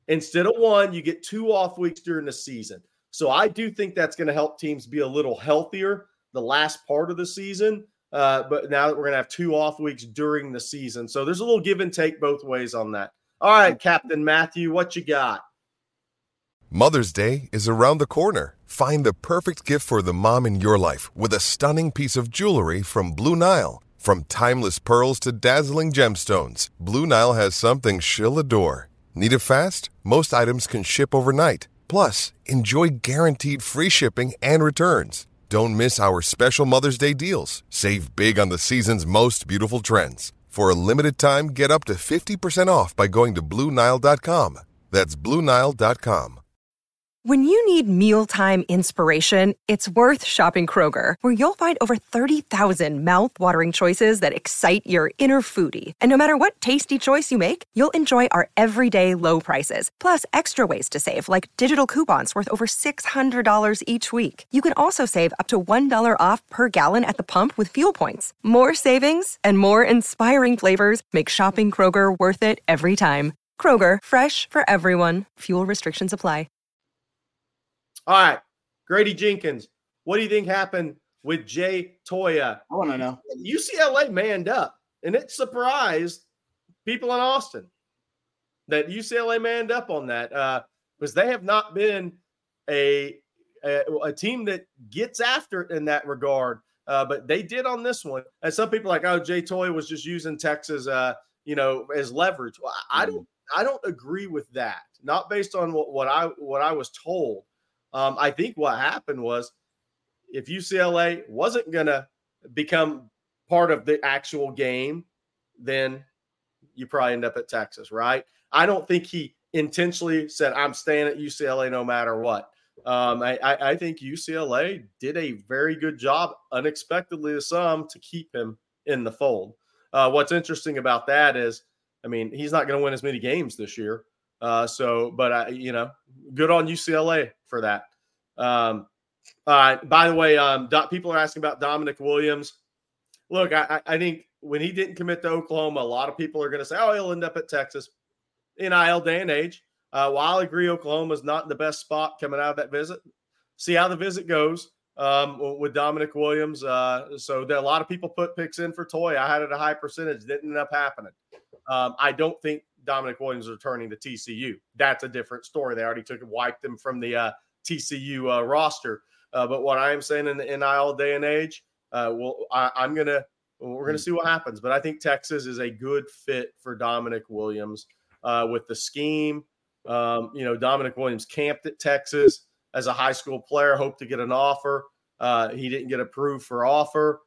Instead of 1, you get 2 off weeks during the season. So I do think that's going to help teams be a little healthier the last part of the season. But now that we're going to have 2 off weeks during the season. So there's a little give and take both ways on that. All right, Captain Matthew, what you got? Mother's Day is around the corner. Find the perfect gift for the mom in your life with a stunning piece of jewelry from Blue Nile. From timeless pearls to dazzling gemstones, Blue Nile has something she'll adore. Need it fast? Most items can ship overnight. Plus, enjoy guaranteed free shipping and returns. Don't miss our special Mother's Day deals. Save big on the season's most beautiful trends. For a limited time, get up to 50% off by going to BlueNile.com. That's BlueNile.com. When you need mealtime inspiration, it's worth shopping Kroger, where you'll find over 30,000 mouth-watering choices that excite your inner foodie. And no matter what tasty choice you make, you'll enjoy our everyday low prices, plus extra ways to save, like digital coupons worth over $600 each week. You can also save up to $1 off per gallon at the pump with fuel points. More savings and more inspiring flavors make shopping Kroger worth it every time. Kroger, fresh for everyone. Fuel restrictions apply. All right, Grady Jenkins, what do you think happened with Jay Toya? I want to know. UCLA manned up, and it surprised people in Austin that UCLA manned up on that because they have not been a team that gets after it in that regard, but they did on this one. And some people are like, oh, Jay Toya was just using Texas, as leverage. Well, I don't agree with that. Not based on what I was told. I think what happened was if UCLA wasn't going to become part of the actual game, then you probably end up at Texas, right? I don't think he intentionally said, I'm staying at UCLA no matter what. I think UCLA did a very good job, unexpectedly to some, to keep him in the fold. What's interesting about that is, he's not going to win as many games this year. But good on UCLA for that. By the way, people are asking about Dominic Williams. Look, I think when he didn't commit to Oklahoma, a lot of people are going to say, oh, he'll end up at Texas. NIL day and age. While I agree Oklahoma's not in the best spot coming out of that visit, see how the visit goes with Dominic Williams. So a lot of people put picks in for Toy. I had it a high percentage. Didn't end up happening. I don't think Dominic Williams is returning to TCU. That's a different story. They already wiped him from the TCU roster. But what I am saying in the NIL day and age, we're going to see what happens. But I think Texas is a good fit for Dominic Williams with the scheme. Dominic Williams camped at Texas as a high school player, hoped to get an offer. He didn't get approved for offer.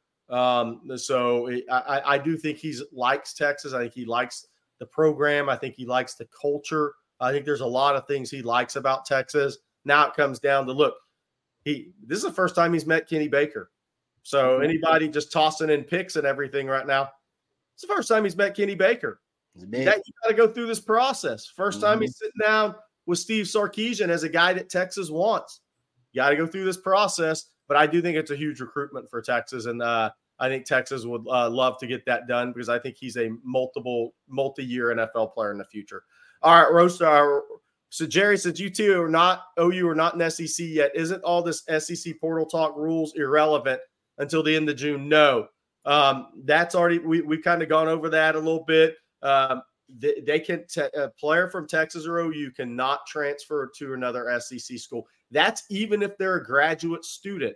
So I do think he likes Texas. I think he likes the program. I think he likes the culture. I think there's a lot of things he likes about Texas. Now it comes down to, look, this is the first time he's met Kenny Baker. So anybody just tossing in picks and everything right now, it's the first time he's met Kenny Baker. You got to go through this process. First time he's sitting down with Steve Sarkisian as a guy that Texas wants. You got to go through this process. But I do think it's a huge recruitment for Texas. And I think Texas would love to get that done because I think he's a multi-year NFL player in the future. All right, Roaster. So Jerry said OU are not in SEC yet. Isn't all this SEC portal talk rules irrelevant until the end of June? No, that's already we've kind of gone over that a little bit. They can a player from Texas or OU cannot transfer to another SEC school. That's even if they're a graduate student.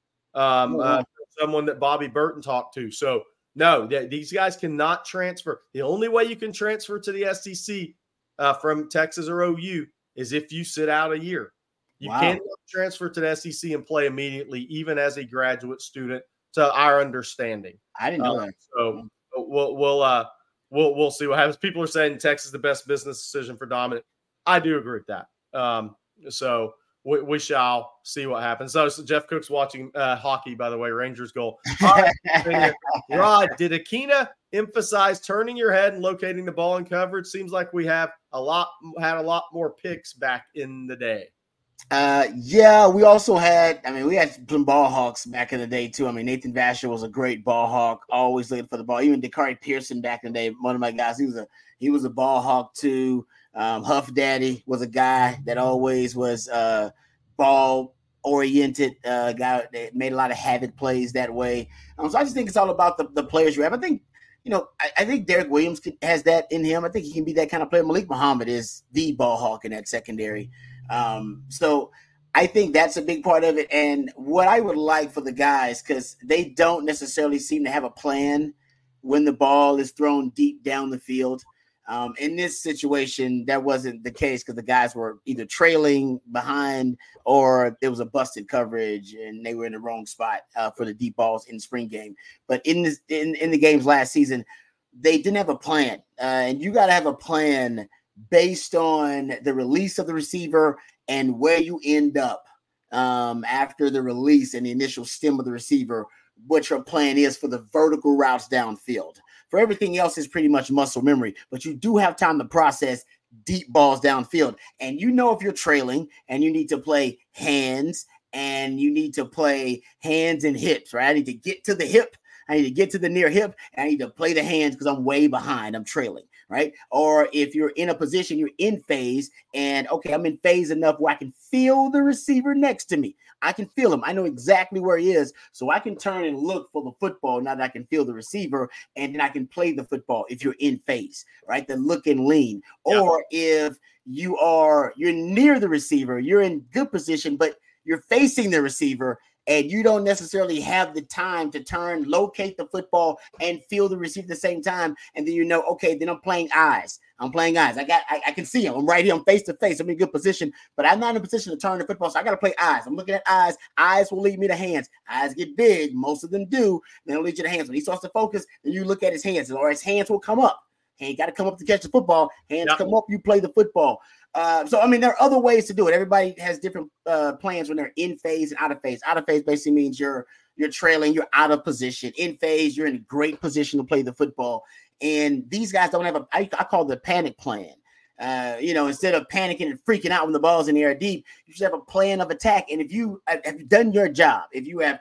Someone that Bobby Burton talked to. So no, these guys cannot transfer. The only way you can transfer to the SEC from Texas or OU is if you sit out a year. You can't transfer to the SEC and play immediately, even as a graduate student. To our understanding, I didn't know that. So we'll see what happens. People are saying Texas is the best business decision for Dominic. I do agree with that. So we shall see what happens. So Jeff Cook's watching hockey, by the way. Rangers goal. All right, Rod, did Akina emphasize turning your head and locating the ball in coverage? Seems like we had a lot more picks back in the day. Yeah, we also had, we had some ball hawks back in the day too. Nathan Vasher was a great ball hawk, always looking for the ball. Even Dakari Pearson back in the day, one of my guys, he was a ball hawk too. Huff Daddy was a guy that always was ball-oriented guy that made a lot of havoc plays that way. So I just think it's all about the players you have. I think, I think Derek Williams has that in him. I think he can be that kind of player. Malik Muhammad is the ball hawk in that secondary. So I think that's a big part of it. And what I would like for the guys, because they don't necessarily seem to have a plan when the ball is thrown deep down the field. In this situation, that wasn't the case because the guys were either trailing behind or there was a busted coverage and they were in the wrong spot for the deep balls in the spring game. But in the games last season, they didn't have a plan. And you got to have a plan based on the release of the receiver and where you end up after the release and the initial stem of the receiver, what your plan is for the vertical routes downfield. For everything else is pretty much muscle memory, but you do have time to process deep balls downfield. And if you're trailing and you need to play hands and you need to play hands and hips, right? I need to get to the hip. I need to get to the near hip. And I need to play the hands because I'm way behind. I'm trailing, right? Or if you're in a position, you're in phase and okay, I'm in phase enough where I can feel the receiver next to me. I can feel him. I know exactly where he is. So I can turn and look for the football now that I can feel the receiver and then I can play the football if you're in phase, right? The look and lean. Yeah. Or if you're near the receiver, you're in good position, but you're facing the receiver and you don't necessarily have the time to turn, locate the football, and feel the receiver at the same time. And then okay, then I'm playing eyes. I can see him. I'm right here. I'm face to face. I'm in good position, but I'm not in a position to turn the football. So I got to play eyes. I'm looking at eyes. Eyes will lead me to hands. Eyes get big. Most of them do. Then they'll lead you to hands. When he starts to focus, then you look at his hands, or his hands will come up. He ain't got to come up to catch the football. Hands come up, you play the football. So there are other ways to do it. Everybody has different plans when they're in phase and out of phase. Out of phase basically means you're trailing, you're out of position. In phase, you're in a great position to play the football. And these guys don't have I call it the panic plan. Instead of panicking and freaking out when the ball's in the air deep, you should have a plan of attack. And if you have done your job, and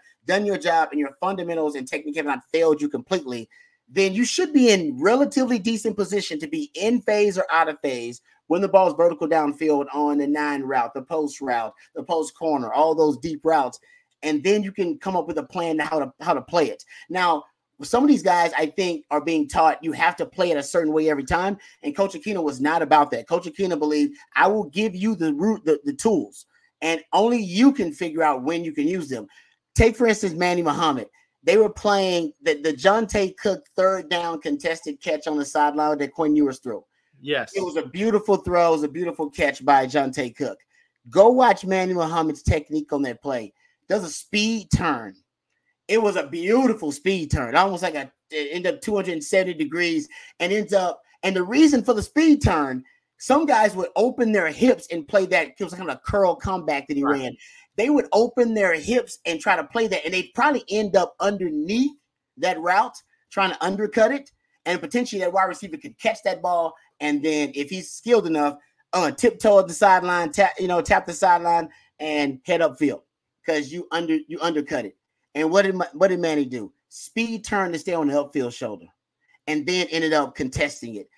your fundamentals and technique have not failed you completely, then you should be in relatively decent position to be in phase or out of phase when the ball is vertical downfield on the 9 route, the post corner, all those deep routes. And then you can come up with a plan how to play it. Now, some of these guys, I think, are being taught you have to play it a certain way every time. And Coach Aquino was not about that. Coach Aquino believed, I will give you the tools, and only you can figure out when you can use them. Take, for instance, Manny Muhammad. They were playing the Jonte Cook third down contested catch on the sideline that Quinn Ewers threw. Yes. It was a beautiful throw. It was a beautiful catch by Jonte Cook. Go watch Manny Muhammad's technique on that play. Does a speed turn. It was a beautiful speed turn, almost like it ended up 270 degrees and the reason for the speed turn, some guys would open their hips and play that. It was kind of a curl comeback that he ran. They would open their hips and try to play that, and they'd probably end up underneath that route, trying to undercut it, and potentially that wide receiver could catch that ball, and then if he's skilled enough, tiptoe at the sideline, tap the sideline, and head upfield because you undercut it. And what did Manny do? Speed turn to stay on the upfield shoulder, and then ended up contesting it.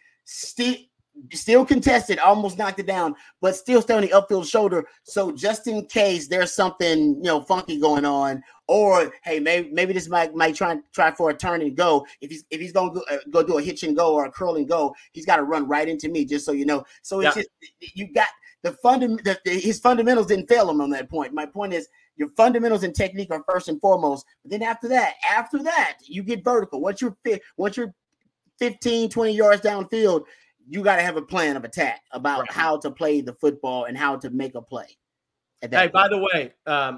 Still contested, almost knocked it down, but still stay on the upfield shoulder. So just in case there's something funky going on, or hey, maybe this might try for a turn and go. If he's gonna go do a hitch and go or a curl and go, he's got to run right into me. Just so you know. So it's just you got his fundamentals didn't fail him on that point. My point is, your fundamentals and technique are first and foremost. But then after that, you get vertical. Once you're 15, 20 yards downfield, you got to have a plan of attack about how to play the football and how to make a play. By the way,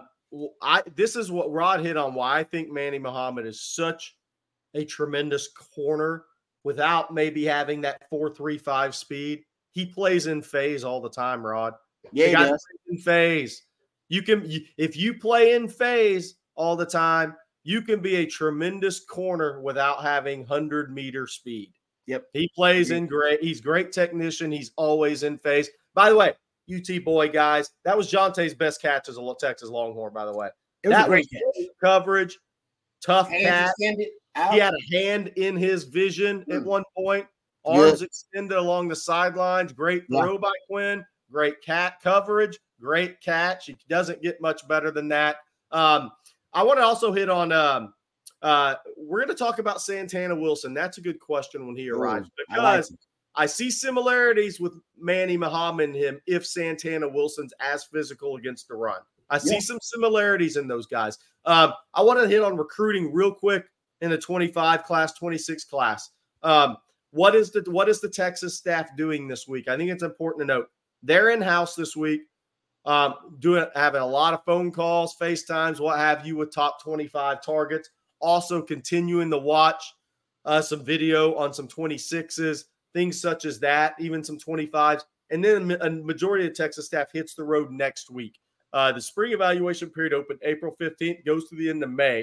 this is what Rod hit on, why I think Manny Muhammad is such a tremendous corner without maybe having that 4.35 speed. He plays in phase all the time, Rod. Yeah, he does. In phase. If you play in phase all the time, you can be a tremendous corner without having 100-meter speed. Yep. He plays in great. He's great technician. He's always in phase. By the way, UT boy, guys, that was Jonte's best catch as a Texas Longhorn, by the way. It was a great catch. Coverage, tough Hands catch. He had a hand in his vision at one point Arms extended along the sidelines. Great throw by Quinn. Great coverage. Great catch. He doesn't get much better than that. I want to also hit on we're going to talk about Santana Wilson. That's a good question when he arrives, because I see similarities with Manny Muhammad and him if Santana Wilson's as physical against the run. I see some similarities in those guys. I want to hit on recruiting real quick in the 25 class, 26 class. What is the Texas staff doing this week? I think it's important to note they're in-house this week, having a lot of phone calls, FaceTimes, what have you, with top 25 targets. Also continuing to watch some video on some 26s, things such as that, even some 25s. And then a majority of the Texas staff hits the road next week. The spring evaluation period opened April 15th, goes to the end of May.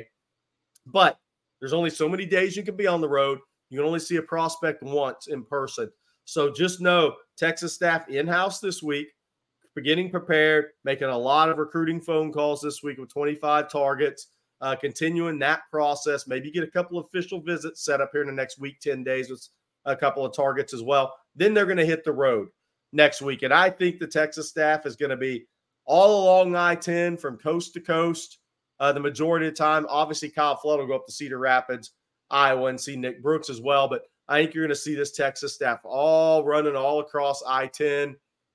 But there's only so many days you can be on the road. You can only see a prospect once in person. So just know Texas staff in-house this week, getting prepared, making a lot of recruiting phone calls this week with 25 targets, continuing that process, maybe get a couple of official visits set up here in the next week, 10 days with a couple of targets as well. Then they're going to hit the road next week. And I think the Texas staff is going to be all along I-10 from coast to coast the majority of the time. Obviously, Kyle Flood will go up to Cedar Rapids, Iowa, and see Nick Brooks as well. But I think you're going to see this Texas staff all running all across I-10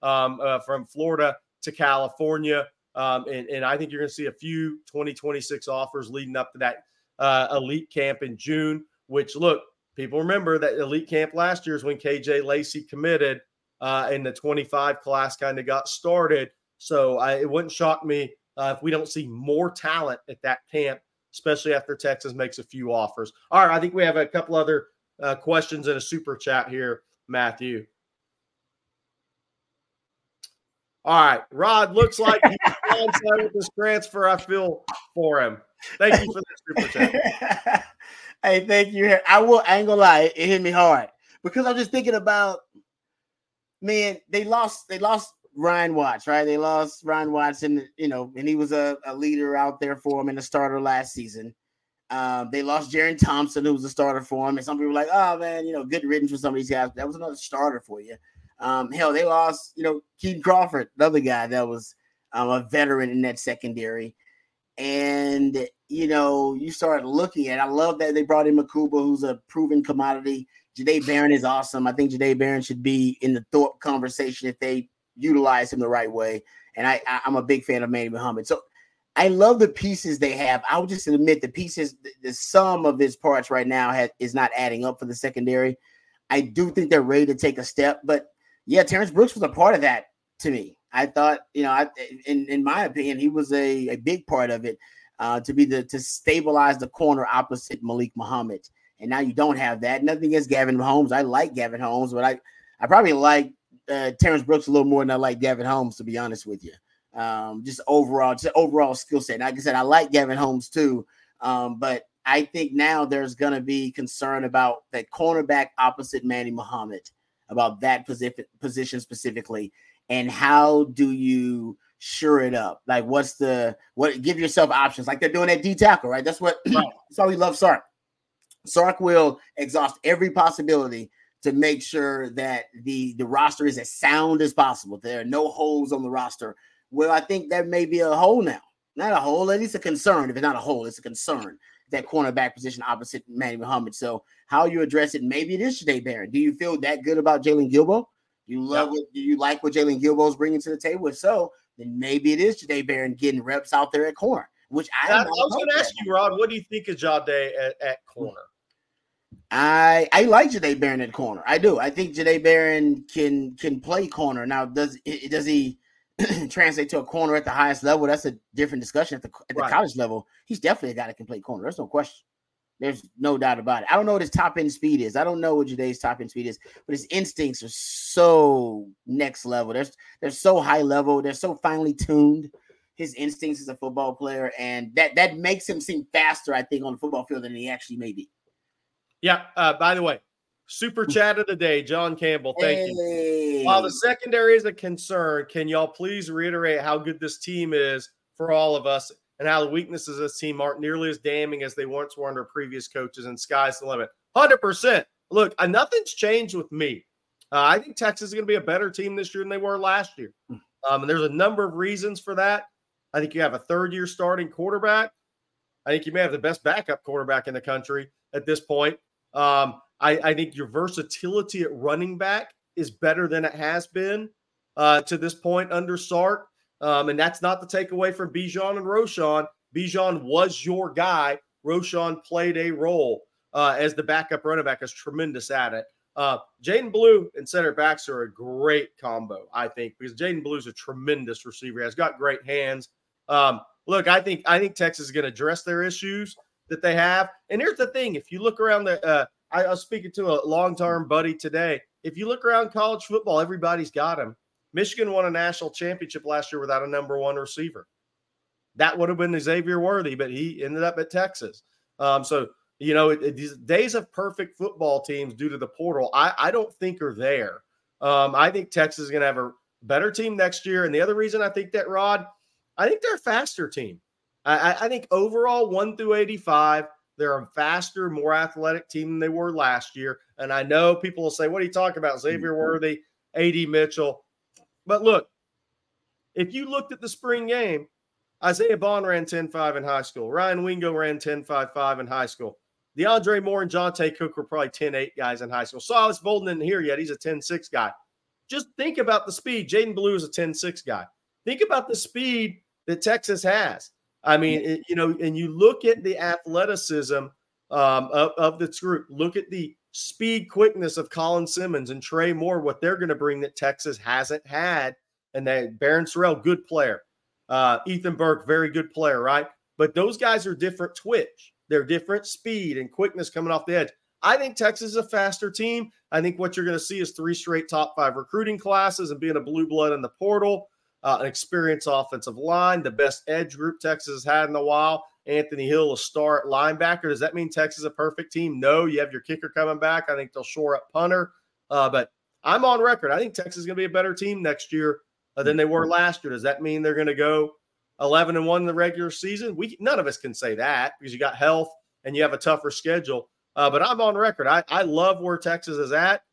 from Florida to California. And I think you're going to see a few 2026 offers leading up to that elite camp in June, which, look, people remember that elite camp last year is when KJ Lacey committed and the 25 class kind of got started. So it wouldn't shock me if we don't see more talent at that camp, especially after Texas makes a few offers. All right, I think we have a couple other questions in a super chat here, Matthew. All right, Rod, looks like he's onside with this transfer. I feel for him. Thank you for the super chat. Hey, thank you. I ain't gonna lie, it hit me hard because I'm just thinking about, man, they lost Ryan Watts, right? They lost Ryan Watts, and and he was a leader out there for him in the starter last season. They lost Jaron Thompson, who was a starter for him, and some people were like, "Oh man, good riddance for some of these guys." That was another starter for you. Hell, they lost, Keaton Crawford, another guy that was a veteran in that secondary. And, you start looking at, I love that they brought in Makuba, who's a proven commodity. Jahdae Barron is awesome. I think Jahdae Barron should be in the Thorpe conversation if they utilize him the right way. And I'm a big fan of Manny Muhammad. So I love the pieces they have. I would just admit the pieces, the sum of his parts right now is not adding up for the secondary. I do think they're ready to take a step, but yeah, Terrence Brooks was a part of that to me. I thought, in my opinion, he was a big part of it to stabilize the corner opposite Malik Muhammad. And now you don't have that. Nothing against Gavin Holmes. I like Gavin Holmes, but I probably like Terrence Brooks a little more than I like Gavin Holmes, to be honest with you. Just overall skill set. Like I said, I like Gavin Holmes too, but I think now there's going to be concern about that cornerback opposite Manny Muhammad, about that position specifically. And how do you sure it up? Like, give yourself options like they're doing at D tackle, right? That's why we love Sark. Sark will exhaust every possibility to make sure that the roster is as sound as possible. There are no holes on the roster. Well, I think there may be a hole now. Not a hole, at least a concern. If it's not a hole, it's a concern. That cornerback position opposite Manny Muhammad. So how you address it, maybe it is Jahdae Barron. Do you feel that good about Jalen Gilbo? Do you like what Jalen Gilbo is bringing to the table? If so, then maybe it is Jahdae Barron getting reps out there at corner, which I was going to ask you, Rod, what do you think of Jahdae at corner? I like Jahdae Barron at corner. I do. I think Jahdae Barron can play corner. Now, does he translate to a corner at the highest level? That's a different discussion at the college level. He's definitely a guy that can play corner. There's no question. There's no doubt about it. I don't know what his top end speed is. I don't know what Jahdae's top end speed is, but his instincts are so next level. They're so high level. They're so finely tuned. His instincts as a football player, and that makes him seem faster, I think, on the football field than he actually may be. Yeah. By the way, super chat of the day, John Campbell. Thank you. While the secondary is a concern, can y'all please reiterate how good this team is for all of us, and how the weaknesses of this team aren't nearly as damning as they once were under previous coaches, and sky's the limit? 100%. look, nothing's changed with me. I think Texas is going to be a better team this year than they were last year. And there's a number of reasons for that. I think you have a third-year starting quarterback. I think you may have the best backup quarterback in the country at this point. I think your versatility at running back is better than it has been to this point under Sark. And that's not to take away from Bijan and Roschon. Bijan was your guy. Roschon played a role as the backup running back, is tremendous at it. Jaden Blue and Cedric Baxter are a great combo, I think, because Jaden Blue's a tremendous receiver. He's got great hands. Look, I think Texas is going to address their issues that they have. And here's the thing. If you look around I was speaking to a long-term buddy today. If you look around college football, everybody's got him. Michigan won a national championship last year without a number one receiver. That would have been Xavier Worthy, but he ended up at Texas. These days of perfect football teams due to the portal, I don't think are there. I think Texas is going to have a better team next year. And the other reason I think that, Rod, I think they're a faster team. I think overall 1 through 85, they're a faster, more athletic team than they were last year. And I know people will say, what are you talking about? Xavier Worthy, A.D. Mitchell. But look, if you looked at the spring game, Isaiah Bond ran 10.5 in high school. Ryan Wingo ran 10.55 in high school. DeAndre Moore and Jonte Cook were probably 10.8 guys in high school. Silas Bolden isn't here yet. He's a 10.6 guy. Just think about the speed. Jaden Blue is a 10.6 guy. Think about the speed that Texas has. I mean, and you look at the athleticism of this group. Look at the speed, quickness of Colin Simmons and Trey Moore, what they're going to bring that Texas hasn't had. And then Barron Sorrell, good player. Ethan Burke, very good player, right? But those guys are different twitch. They're different speed and quickness coming off the edge. I think Texas is a faster team. I think what you're going to see is 3 straight top 5 recruiting classes and being a blue blood in the portal, an experienced offensive line, the best edge group Texas has had in a while. Anthony Hill, a star at linebacker. Does that mean Texas is a perfect team? No, you have your kicker coming back. I think they'll shore up punter. But I'm on record. I think Texas is going to be a better team next year than they were last year. Does that mean they're going to go 11-1 in the regular season? None of us can say that because you got health and you have a tougher schedule. But I'm on record. I love where Texas is at.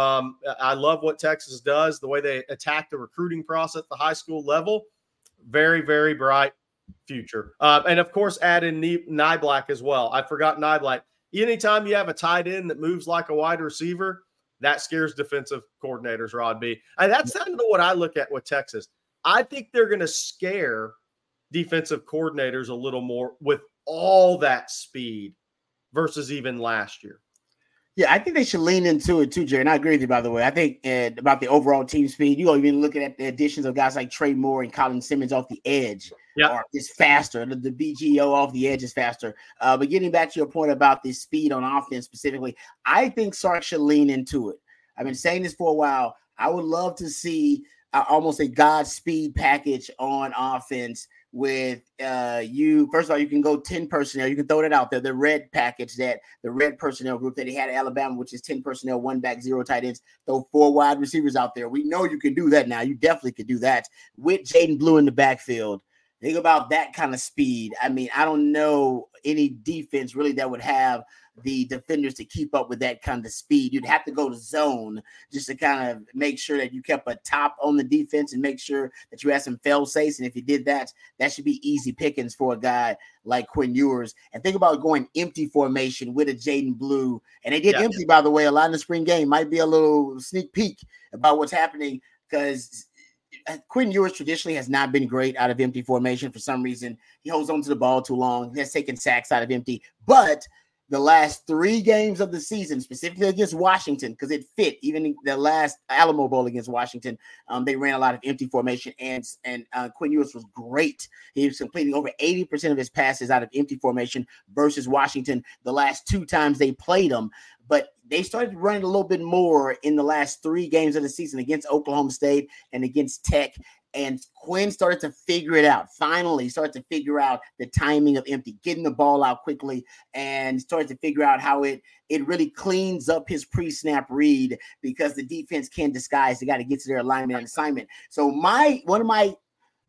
I love what Texas does, the way they attack the recruiting process at the high school level. Very, very bright future. And, of course, add in Niblack as well. I forgot Niblack. Anytime you have a tight end that moves like a wide receiver, that scares defensive coordinators, Rod B. And that's kind of what I look at with Texas. I think they're going to scare defensive coordinators a little more with all that speed versus even last year. Yeah, I think they should lean into it too, Jerry. And I agree with you, by the way. I think about the overall team speed, you're even looking at the additions of guys like Trey Moore and Colin Simmons off the edge. Yeah, is faster. The BGO off the edge is faster. But getting back to your point about the speed on offense specifically, I think Sark should lean into it. I've been saying this for a while. I would love to see almost a Godspeed package on offense with you. First of all, you can go 10 personnel. You can throw that out there. The red package, the red personnel group that he had at Alabama, which is 10 personnel, 1 back, 0 tight ends, throw 4 wide receivers out there. We know you can do that now. You definitely could do that with Jaden Blue in the backfield. Think about that kind of speed. I mean, I don't know any defense really that would have the defenders to keep up with that kind of speed. You'd have to go to zone just to kind of make sure that you kept a top on the defense and make sure that you had some fail safes. And if you did that, that should be easy pickings for a guy like Quinn Ewers. And think about going empty formation with a Jaden Blue. And they did empty, by the way, a lot in the spring game. Might be a little sneak peek about what's happening because Quinn Ewers traditionally has not been great out of empty formation for some reason. He holds on to the ball too long. He has taken sacks out of empty. But the last 3 games of the season, specifically against Washington, because it fit, even the last Alamo Bowl against Washington, they ran a lot of empty formation, and Quinn Ewers was great. He was completing over 80% of his passes out of empty formation versus Washington the last 2 times they played him. But they started running a little bit more in the last 3 games of the season against Oklahoma State and against Tech. And Quinn started to figure it out. Finally started to figure out the timing of empty, getting the ball out quickly, and started to figure out how it really cleans up his pre-snap read because the defense can't disguise. They got to get to their alignment and assignment. So one of my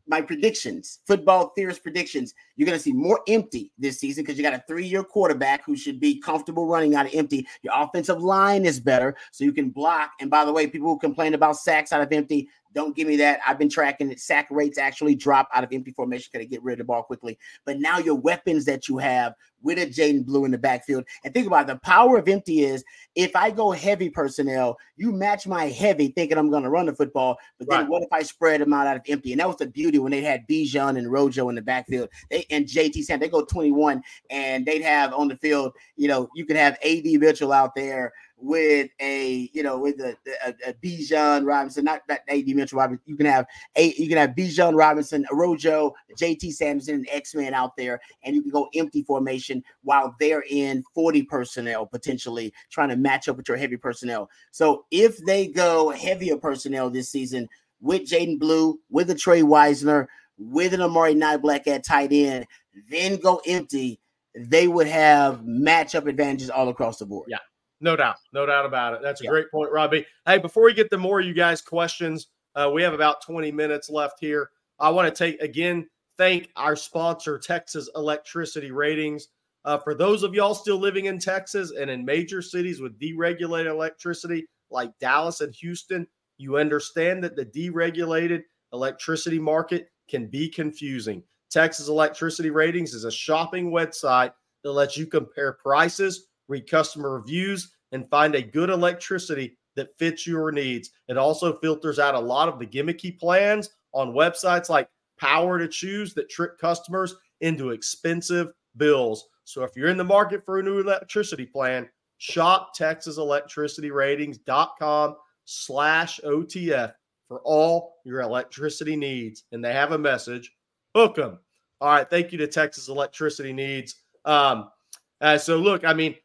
my predictions, football theorist predictions, you're going to see more empty this season because you got a 3-year quarterback who should be comfortable running out of empty. Your offensive line is better, so you can block. And by the way, people who complain about sacks out of empty, don't give me that. I've been tracking it. Sack rates actually drop out of empty formation because they get rid of the ball quickly. But now your weapons that you have with a Jaden Blue in the backfield. And think about it, the power of empty is if I go heavy personnel, you match my heavy thinking I'm going to run the football. But then what if I spread them out of empty? And that was the beauty when they had Bijan and Rojo in the backfield. And JT Sam, they go 21 and they'd have on the field, you could have AD Mitchell out there with a Bijan Robinson, not AD Mitchell Robinson. You can have Bijan Robinson, a Rojo, JT Sampson, and X-Men out there, and you can go empty formation while they're in 40 personnel, potentially trying to match up with your heavy personnel. So if they go heavier personnel this season with Jaden Blue, with a Trey Wisner, with an Amari Niblack at tight end, then go empty, they would have matchup advantages all across the board. Yeah. No doubt about it. That's a great point, Robbie. Hey, before we get to more of you guys' questions, we have about 20 minutes left here. I want to thank our sponsor, Texas Electricity Ratings. For those of y'all still living in Texas and in major cities with deregulated electricity like Dallas and Houston, you understand that the deregulated electricity market can be confusing. Texas Electricity Ratings is a shopping website that lets you compare prices, read customer reviews, and find a good electricity that fits your needs. It also filters out a lot of the gimmicky plans on websites like Power to Choose that trick customers into expensive bills. So if you're in the market for a new electricity plan, shop TexasElectricityRatings.com/OTF for all your electricity needs. And they have a message. Hook them. All right. Thank you to Texas Electricity Needs. So look,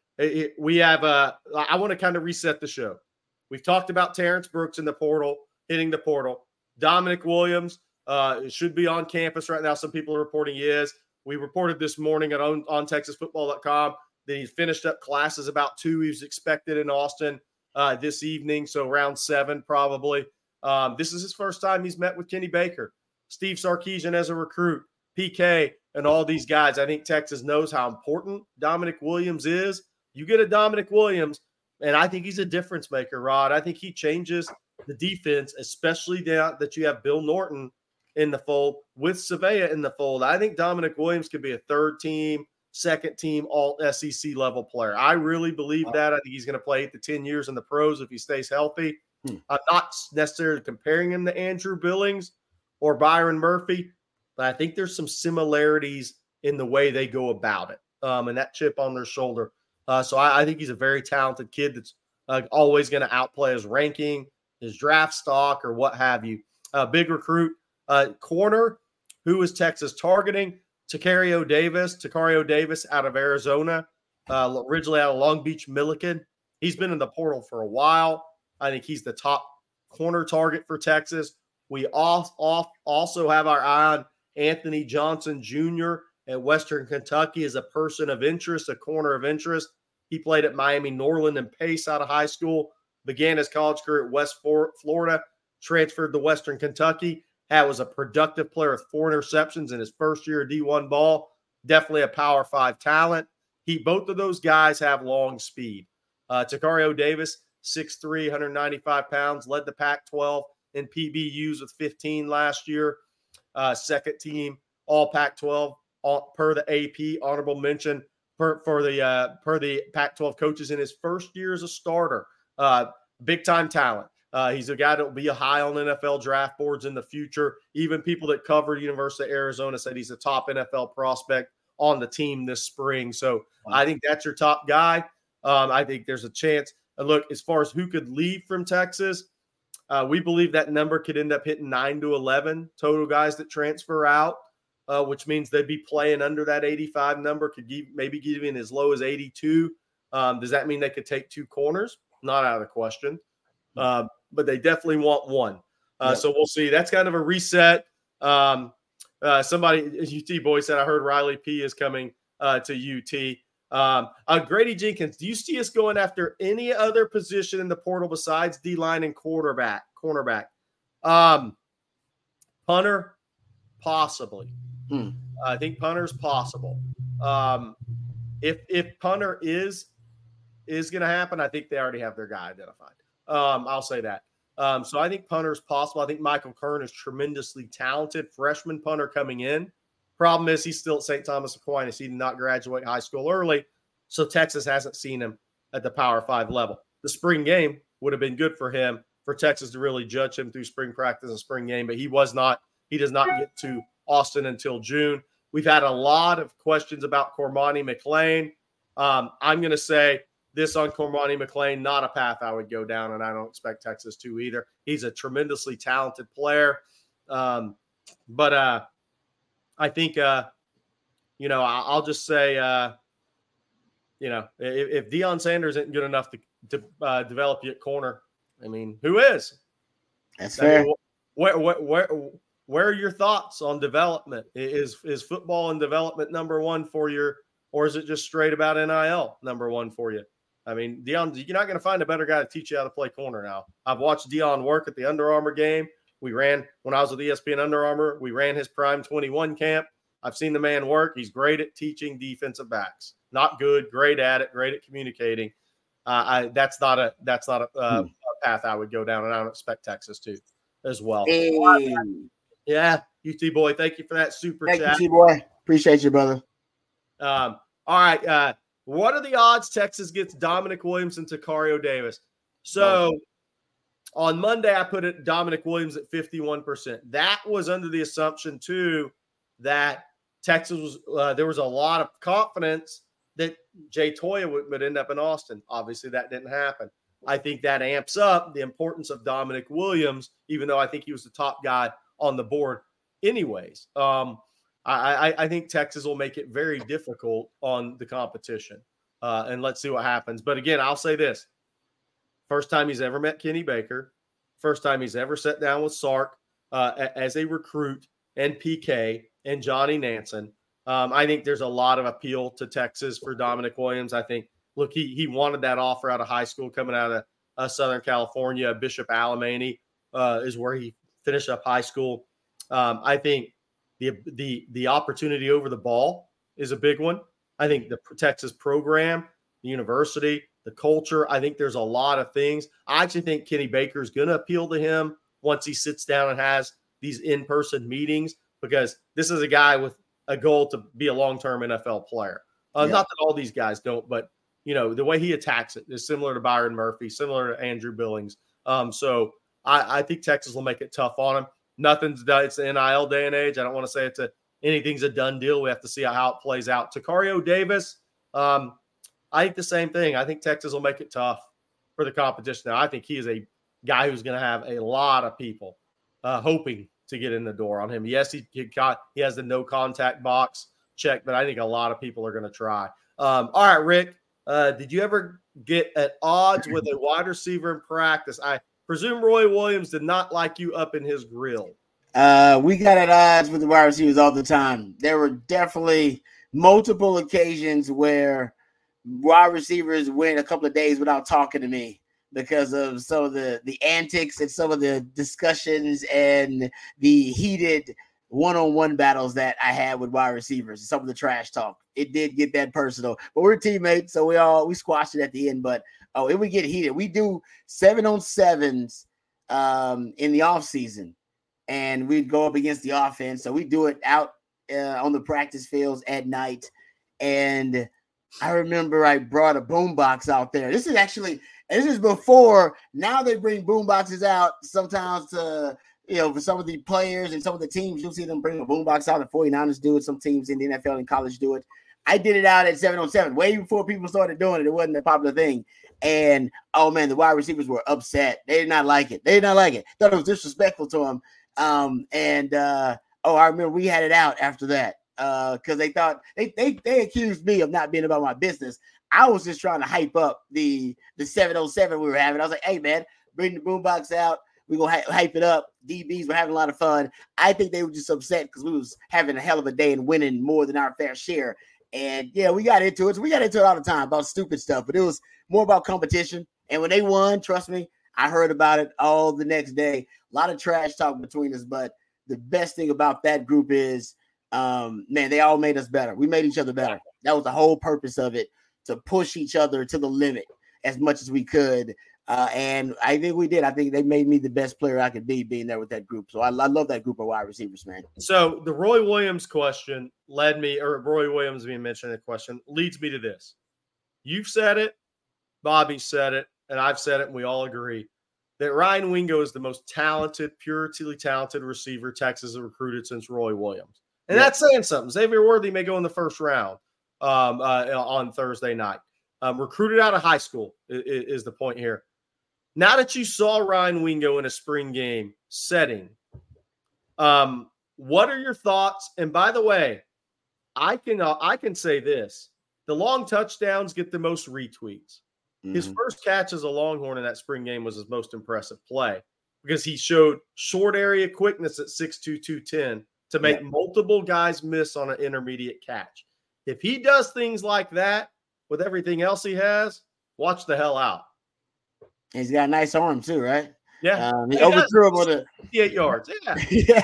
we have I want to kind of reset the show. We've talked about Terrence Brooks in the portal, hitting the portal. Dominic Williams should be on campus right now. Some people are reporting he is. We reported this morning on TexasFootball.com that he's finished up classes about 2. He was expected in Austin this evening, so around 7 probably. This is his first time he's met with Kenny Baker, Steve Sarkisian as a recruit, PK, and all these guys. I think Texas knows how important Dominic Williams is. You get a Dominic Williams, and I think he's a difference maker, Rod. I think he changes the defense, especially now that you have Bill Norton in the fold with Savea in the fold. I think Dominic Williams could be a third-team, second-team, all-SEC level player. I really believe that. I think he's going to play 8 to 10 years in the pros if he stays healthy. I'm not necessarily comparing him to Andrew Billings or Byron Murphy, but I think there's some similarities in the way they go about it and that chip on their shoulder. So I think he's a very talented kid that's always going to outplay his ranking, his draft stock, or what have you. Big recruit. Corner, who is Texas targeting? Tacario Davis out of Arizona, originally out of Long Beach Millikan. He's been in the portal for a while. I think he's the top corner target for Texas. We also have our eye on Anthony Johnson Jr. at Western Kentucky as a person of interest, a corner of interest. He played at Miami Norland and Pace out of high school, began his college career at West Florida, transferred to Western Kentucky, was a productive player with 4 interceptions in his first year of D1 ball. Definitely a Power 5 talent. Both of those guys have long speed. Tacario Davis, 6'3", 195 pounds, led the Pac-12 in PBUs with 15 last year. Second team, all Pac-12 per the AP, honorable mention per the Pac-12 coaches in his first year as a starter. Big time talent. He's a guy that will be high on NFL draft boards in the future. Even people that covered University of Arizona said he's a top NFL prospect on the team this spring. So I think that's your top guy. I think there's a chance. And look, as far as who could leave from Texas, we believe that number could end up hitting 9 to 11 total guys that transfer out, which means they'd be playing under that 85 number, could maybe giving as low as 82. Does that mean they could take 2 corners? Not out of the question. But they definitely want 1. So we'll see. That's kind of a reset. Somebody, UT boy said, I heard Riley P is coming to UT. Grady Jenkins, do you see us going after any other position in the portal besides D-line and cornerback? Punter possibly. I think punter's possible. If punter is going to happen, I think they already have their guy identified. I'll say that. So I think punter's possible. I think Michael Kern is tremendously talented freshman punter coming in. Problem is he's still at St. Thomas Aquinas. He did not graduate high school early, so Texas hasn't seen him at the Power 5 level. The spring game would have been good for him, for Texas to really judge him through spring practice and spring game, but he does not get to Austin until June. We've had a lot of questions about Cormani McClain. I'm going to say this on Cormani McClain, not a path I would go down, and I don't expect Texas to either. He's a tremendously talented player. But I think, I'll just say, if Deion Sanders isn't good enough to develop you at corner, I mean, who is? That's fair. Where are your thoughts on development? Is football and development number one for you, or is it just straight about NIL number one for you? I mean, Deion, you're not going to find a better guy to teach you how to play corner now. I've watched Deion work at the Under Armour game. When I was with ESPN Under Armour, we ran his Prime 21 camp. I've seen the man work. He's great at teaching defensive backs. Not good, great at it, great at communicating. That's not a path I would go down, and I don't expect Texas to as well. Hey. Yeah, UT boy, thank you for that super chat. Thank you, boy. Appreciate you, brother. All right. What are the odds Texas gets Dominic Williams and Tacario Davis? So on Monday, I put it Dominic Williams at 51%. That was under the assumption, too, that Texas was there was a lot of confidence that Jay Toya would end up in Austin. Obviously, that didn't happen. I think that amps up the importance of Dominic Williams, even though I think he was the top guy on the board anyways. I think Texas will make it very difficult on the competition. And let's see what happens. But again, I'll say this. First time he's ever met Kenny Baker. First time he's ever sat down with Sark as a recruit and PK and Johnny Nansen. I think there's a lot of appeal to Texas for Dominic Williams. I think, look, he wanted that offer out of high school coming out of Southern California. Bishop Alemany is where he finished up high school. I think the opportunity over the ball is a big one. I think the Texas program, the university, the culture, I think there's a lot of things. I actually think Kenny Baker is going to appeal to him once he sits down and has these in-person meetings, because this is a guy with a goal to be a long-term NFL player. Not that all these guys don't, but, the way he attacks it is similar to Byron Murphy, similar to Andrew Billings. So I think Texas will make it tough on him. Nothing's done. It's the NIL day and age. I don't want to say anything's a done deal. We have to see how it plays out. Tacario Davis, I think the same thing. I think Texas will make it tough for the competition. Now, I think he is a guy who's going to have a lot of people hoping to get in the door on him. Yes, he has the no contact box check, but I think a lot of people are going to try. All right, Rick, did you ever get at odds with a wide receiver in practice? I presume Roy Williams did not like you up in his grill. We got at odds with the wide receivers all the time. There were definitely multiple occasions where wide receivers went a couple of days without talking to me because of some of the antics and some of the discussions and the heated one-on-one battles that I had with wide receivers and some of the trash talk. It did get that personal, but we're teammates, so we squashed it at the end. But it would get heated. We do 7-on-7s in the off season, and we'd go up against the offense. So we do it out on the practice fields at night. And I remember I brought a boombox out there. This is before. Now they bring boomboxes out sometimes to, for some of the players and some of the teams. You'll see them bring a boombox out. The 49ers do it. Some teams in the NFL and college do it. I did it out at 7-on-7 way before people started doing it. It wasn't a popular thing. And, oh, man, the wide receivers were upset. They did not like it. Thought it was disrespectful to them. I remember we had it out after that because they thought they accused me of not being about my business. I was just trying to hype up the 7-on-7 we were having. I was like, hey, man, bring the boombox out. We're going to hype it up. DBs were having a lot of fun. I think they were just upset because we was having a hell of a day and winning more than our fair share. And, yeah, we got into it. So we got into it all the time about stupid stuff. But it was more about competition. And when they won, trust me, I heard about it all the next day. A lot of trash talk between us. But the best thing about that group is, man, they all made us better. We made each other better. That was the whole purpose of it, to push each other to the limit as much as we could. And I think we did. I think they made me the best player I could be being there with that group. So I love that group of wide receivers, man. So the Roy Williams question Roy Williams being mentioned in the question leads me to this. You've said it, Bobby said it, and I've said it, and we all agree that Ryan Wingo is the most talented, purely talented receiver Texas has recruited since Roy Williams. And that's saying something. Xavier Worthy may go in the first round on Thursday night. Recruited out of high school is the point here. Now that you saw Ryan Wingo in a spring game setting, what are your thoughts? And by the way, I can say this. The long touchdowns get the most retweets. Mm-hmm. His first catch as a Longhorn in that spring game was his most impressive play because he showed short area quickness at 6'2", 210 to make multiple guys miss on an intermediate catch. If he does things like that with everything else he has, watch the hell out. He's got a nice arm too, right? Yeah. He overthrew him on 58 yards. Yeah.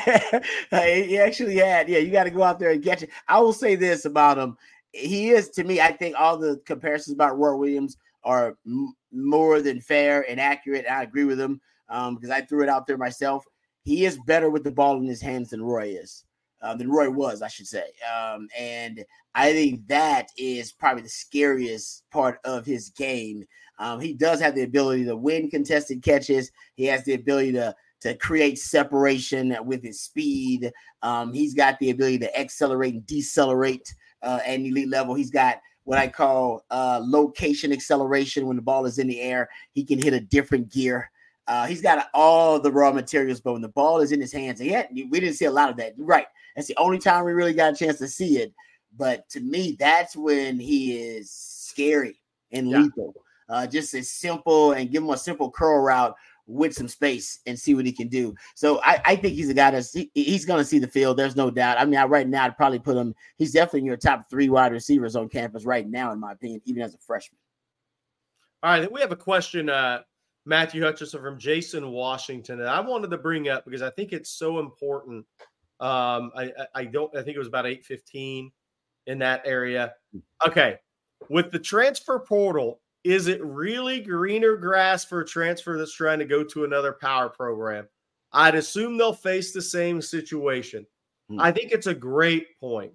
He actually had. Yeah, you got to go out there and catch it. I will say this about him. He is, to me, I think all the comparisons about Roy Williams are more than fair and accurate. I agree with him because I threw it out there myself. He is better with the ball in his hands than Roy is. Than Roy was, I should say. And I think that is probably the scariest part of his game. He does have the ability to win contested catches. He has the ability to create separation with his speed. He's got the ability to accelerate and decelerate at an elite level. He's got what I call location acceleration. When the ball is in the air, he can hit a different gear. He's got all the raw materials, but when the ball is in his hands, we didn't see a lot of that. You're right. That's the only time we really got a chance to see it. But to me, that's when he is scary and lethal. Just as simple, and give him a simple curl route with some space and see what he can do. So I think he's a guy he's going to see the field. There's no doubt. I mean, right now I'd probably put him. He's definitely in your top 3 wide receivers on campus right now, in my opinion, even as a freshman. All right, we have a question. Matthew Hutchinson from Jason Washington, and I wanted to bring up because I think it's so important. I think it was about 8:15 in that area. Okay, with the transfer portal, is it really greener grass for a transfer that's trying to go to another power program? I'd assume they'll face the same situation. I think it's a great point.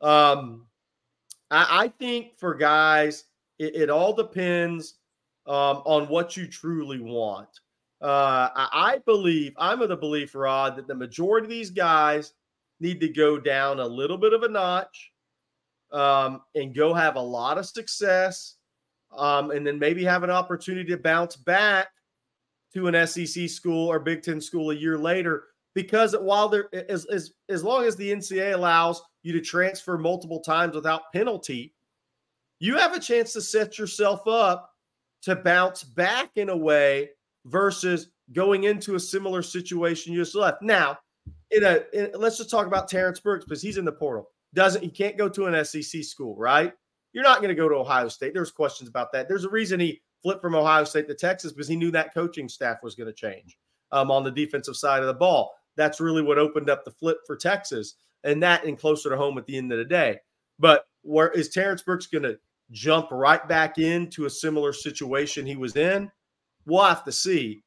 I think for guys, it all depends on what you truly want. I'm of the belief, Rod, that the majority of these guys need to go down a little bit of a notch and go have a lot of success and then maybe have an opportunity to bounce back to an SEC school or Big Ten school a year later. Because while as long as the NCAA allows you to transfer multiple times without penalty, you have a chance to set yourself up to bounce back in a way versus going into a similar situation you just left. Now, let's just talk about Terrence Brooks because he's in the portal. He can't go to an SEC school, right? You're not going to go to Ohio State. There's questions about that. There's a reason he flipped from Ohio State to Texas because he knew that coaching staff was going to change on the defensive side of the ball. That's really what opened up the flip for Texas, and closer to home at the end of the day. But where is Terrence Brooks going to jump right back into a similar situation he was in? We'll have to see.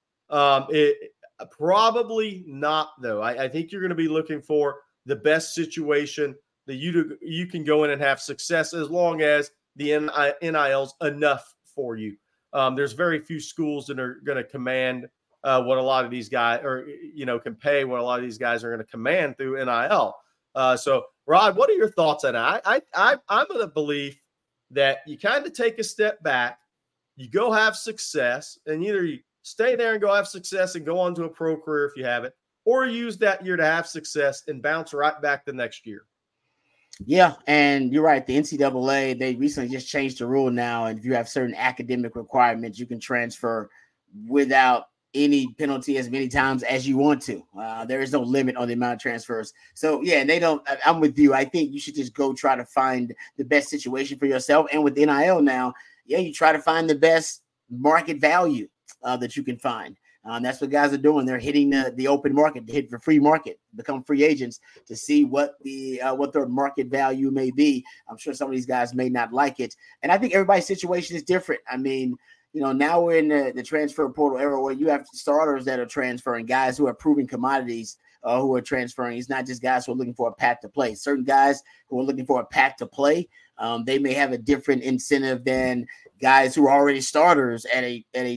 Probably not, though. I think you're going to be looking for the best situation that you can go in and have success as long as the NIL's enough for you. There's very few schools that are going to command what a lot of these guys can pay what a lot of these guys are going to command through NIL. So, Rod, what are your thoughts on that? I'm of the belief that you kind of take a step back, you go have success, and either you stay there and go have success and go on to a pro career if you have it, or use that year to have success and bounce right back the next year. Yeah, and you're right. The NCAA, they recently just changed the rule now, and if you have certain academic requirements, you can transfer without any penalty as many times as you want to. There is no limit on the amount of transfers. So, yeah, I'm with you. I think you should just go try to find the best situation for yourself. And with NIL now, you try to find the best market value that you can find. That's what guys are doing. They're hitting the open market, to hit the free market, become free agents to see what their market value may be. I'm sure some of these guys may not like it. And I think everybody's situation is different. I mean, now we're in the transfer portal era where you have starters that are transferring, guys who are proven commodities who are transferring. It's not just guys who are looking for a path to play. Certain guys who are looking for a path to play, they may have a different incentive than guys who are already starters at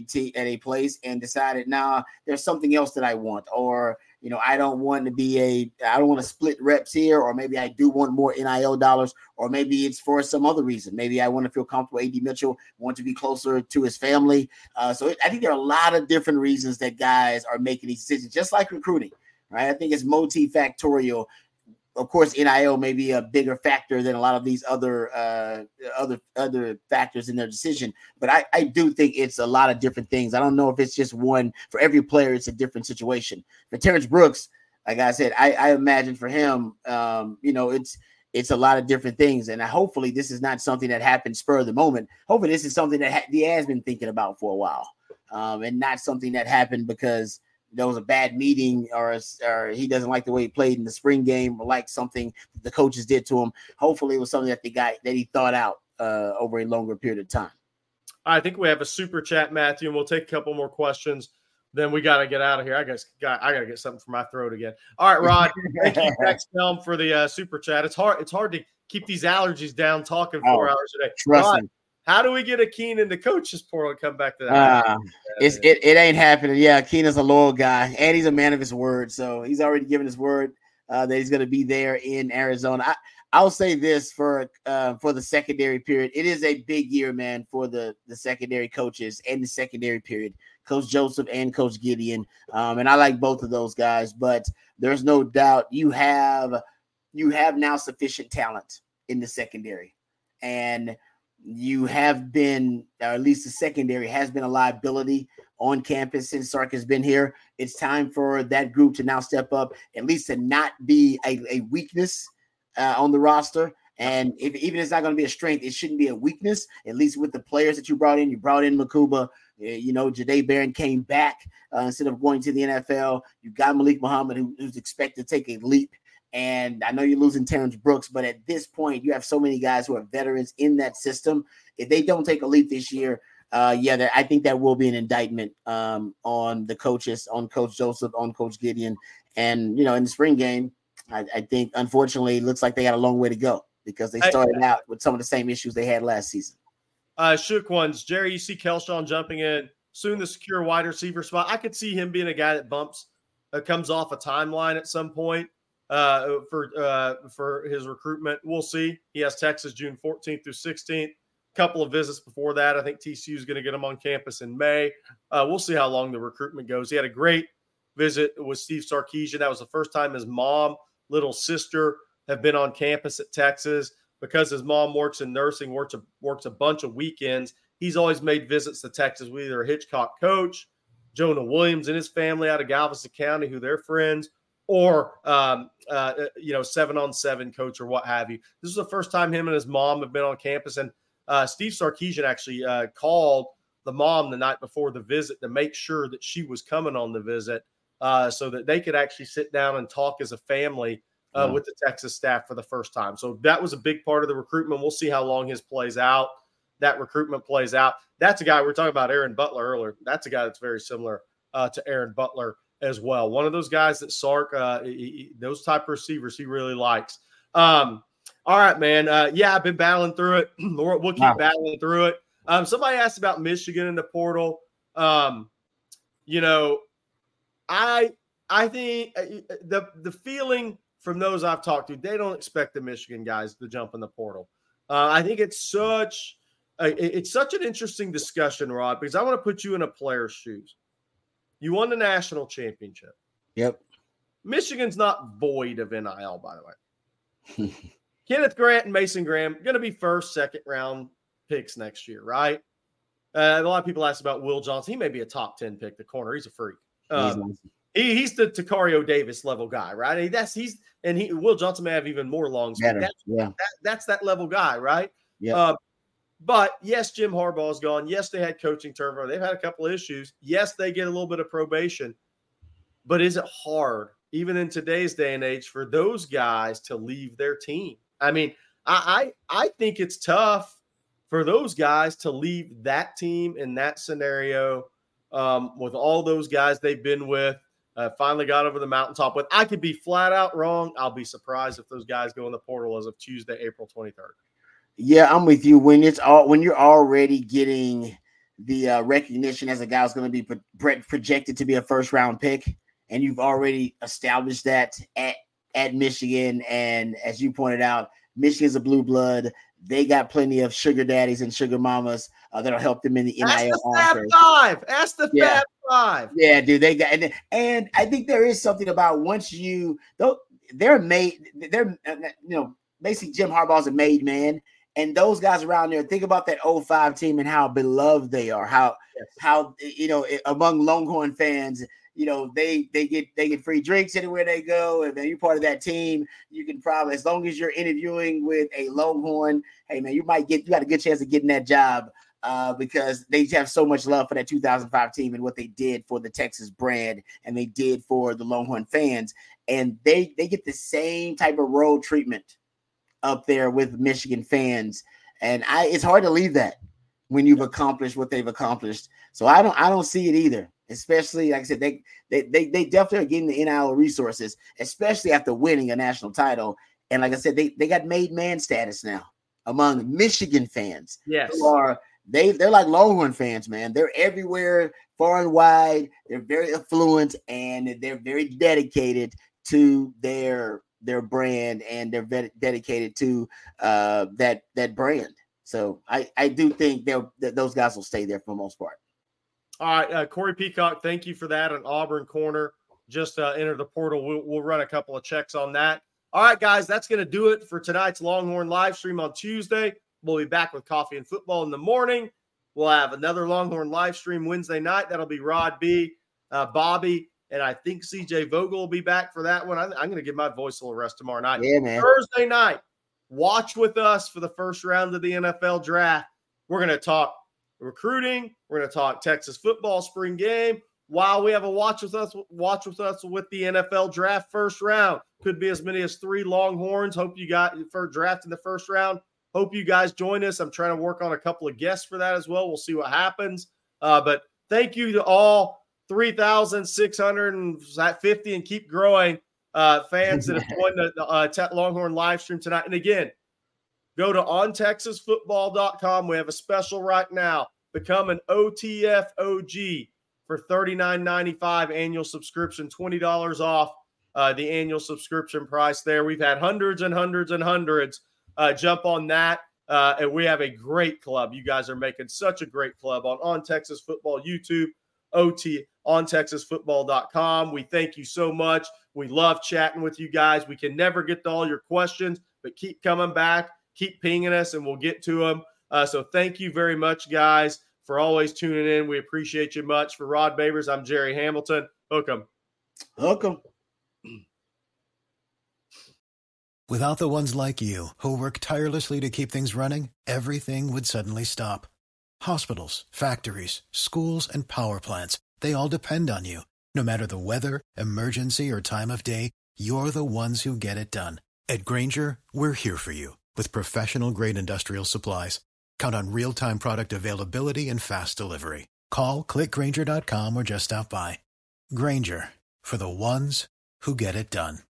a place and decided, nah, there's something else that I want, or I don't want to split reps here, or maybe I do want more NIL dollars, or maybe it's for some other reason. Maybe I want to feel comfortable. AD Mitchell want to be closer to his family. I think there are a lot of different reasons that guys are making these decisions, just like recruiting, right? I think it's multifactorial. Of course, NIL may be a bigger factor than a lot of these other factors in their decision, but I do think it's a lot of different things. I don't know if it's just one for every player. It's a different situation. For Terrence Brooks, like I said, I imagine for him, it's a lot of different things, and hopefully this is not something that happens spur of the moment. Hopefully this is something that he has been thinking about for a while, and not something that happened because there was a bad meeting or he doesn't like the way he played in the spring game, or like something the coaches did to him. Hopefully it was something that he thought out over a longer period of time. I think we have a super chat, Matthew, and we'll take a couple more questions. Then we got to get out of here. I got to get something for my throat again. All right, Rod, thank you, Film, for the super chat. It's hard to keep these allergies down talking 4 hours a day. Trust me. How do we get a Keen in the coaches portal and come back to that? It ain't happening. Yeah, Keenan's a loyal guy, and he's a man of his word. So he's already given his word that he's going to be there in Arizona. I'll say this for the secondary period. It is a big year, man, for the secondary coaches and the secondary period. Coach Joseph and Coach Gideon. And I like both of those guys, but there's no doubt you have now sufficient talent in the secondary. And you have been, or at least the secondary has been, a liability on campus since Sark has been here. It's time for that group to now step up, at least to not be a weakness on the roster. And even if it's not going to be a strength, it shouldn't be a weakness, at least with the players that you brought in. You brought in Makuba. Jahdae Barron came back instead of going to the NFL. You got Malik Muhammad, who's expected to take a leap. And I know you're losing Terrence Brooks, but at this point, you have so many guys who are veterans in that system. If they don't take a leap this year, I think that will be an indictment on the coaches, on Coach Joseph, on Coach Gideon. And, in the spring game, I think, unfortunately, it looks like they got a long way to go because they started out with some of the same issues they had last season. Shook ones. Jerry, you see Kelshawn jumping in soon, the secure wide receiver spot. I could see him being a guy that comes off a timeline at some point. For his recruitment. We'll see. He has Texas June 14th through 16th. Couple of visits before that. I think TCU is going to get him on campus in May. We'll see how long the recruitment goes. He had a great visit with Steve Sarkisian. That was the first time his mom, little sister, have been on campus at Texas. Because his mom works in nursing, works a bunch of weekends. He's always made visits to Texas with either a Hitchcock coach, Jonah Williams and his family out of Galveston County, who they're friends, or 7-on-7 coach or what have you. This is the first time him and his mom have been on campus. And Steve Sarkisian actually called the mom the night before the visit to make sure that she was coming on the visit so that they could actually sit down and talk as a family with the Texas staff for the first time. So that was a big part of the recruitment. We'll see how long his that recruitment plays out. That's a guy, we were talking about Aaron Butler earlier. That's a guy that's very similar to Aaron Butler as well. One of those guys that Sark, those type of receivers he really likes. All right, man. I've been battling through it. We'll keep battling through it. Somebody asked about Michigan in the portal. I think the feeling from those I've talked to, they don't expect the Michigan guys to jump in the portal. I think it's such an interesting discussion, Rod, because I want to put you in a player's shoes. You won the national championship. Yep. Michigan's not void of NIL, by the way. Kenneth Grant and Mason Graham going to be first, second round picks next year, right? A lot of people ask about Will Johnson. He may be a top 10 pick, the corner. He's a freak. He's the Tacario Davis level guy, right? Will Johnson may have even more long speed. That's that level guy, right? Yeah. But yes, Jim Harbaugh's gone. Yes, they had coaching turnover. They've had a couple of issues. Yes, they get a little bit of probation. But is it hard, even in today's day and age, for those guys to leave their team? I mean, I think it's tough for those guys to leave that team in that scenario with all those guys they've been with, finally got over the mountaintop with. I could be flat out wrong. I'll be surprised if those guys go in the portal as of Tuesday, April 23rd. Yeah, I'm with you. When you're already getting the recognition as a guy who's going to be projected to be a first-round pick, and you've already established that at Michigan, and as you pointed out, Michigan's a blue blood. They got plenty of sugar daddies and sugar mamas that'll help them in the NIL. That's the Fab Five. That's the Fab Five. Yeah, dude. They got, and I think there is something about once they're basically Jim Harbaugh's a made man, and those guys around there. Think about that 05 team and how beloved they are. How among Longhorn fans. They get free drinks anywhere they go. And then you're part of that team, you can probably, as long as you're interviewing with a Longhorn, hey man, you got a good chance of getting that job because they have so much love for that 2005 team and what they did for the Texas brand and they did for the Longhorn fans. And they get the same type of road treatment up there with Michigan fans. And it's hard to leave that when you've accomplished what they've accomplished. So I don't see it either. Especially, like I said, they definitely are getting the NIL resources, especially after winning a national title. And like I said, they got made man status now among Michigan fans. Yes, they're like Longhorn fans, man. They're everywhere, far and wide. They're very affluent and they're very dedicated to their brand, and they're dedicated to that brand. So I do think that those guys will stay there for the most part. All right, Corey Peacock, thank you for that. An Auburn corner just entered the portal. We'll run a couple of checks on that. All right, guys, that's going to do it for tonight's Longhorn live stream on Tuesday. We'll be back with Coffee and Football in the morning. We'll have another Longhorn live stream Wednesday night. That'll be Rod B, Bobby, and I think CJ Vogel will be back for that one. I'm going to give my voice a little rest tomorrow night. Yeah, man. Thursday night, watch with us for the first round of the NFL draft. We're going to talk recruiting. We're going to talk Texas football spring game while we have a watch with us with the NFL draft first round. Could be as many as 3 Longhorns. Hope you got for draft in the first round. Hope you guys join us. I'm trying to work on a couple of guests for that as well. We'll see what happens. But thank you to all 3,650 and keep growing fans that have joined the Longhorn live stream tonight. And again, go to ontexasfootball.com. We have a special right now. Become an OTF OG for $39.95 annual subscription, $20 off the annual subscription price there. We've had hundreds and hundreds and hundreds jump on that, and we have a great club. You guys are making such a great club on Texas Football YouTube, ontexasfootball.com. We thank you so much. We love chatting with you guys. We can never get to all your questions, but keep coming back. Keep pinging us, and we'll get to them. So thank you very much, guys, for always tuning in. We appreciate you much. For Rod Babers, I'm Jerry Hamilton. Hook 'em. Hook 'em. Without the ones like you, who work tirelessly to keep things running, everything would suddenly stop. Hospitals, factories, schools, and power plants, they all depend on you. No matter the weather, emergency, or time of day, you're the ones who get it done. At Grainger, we're here for you. With professional-grade industrial supplies, count on real-time product availability and fast delivery. Call, click Grainger.com, or just stop by. Grainger, for the ones who get it done.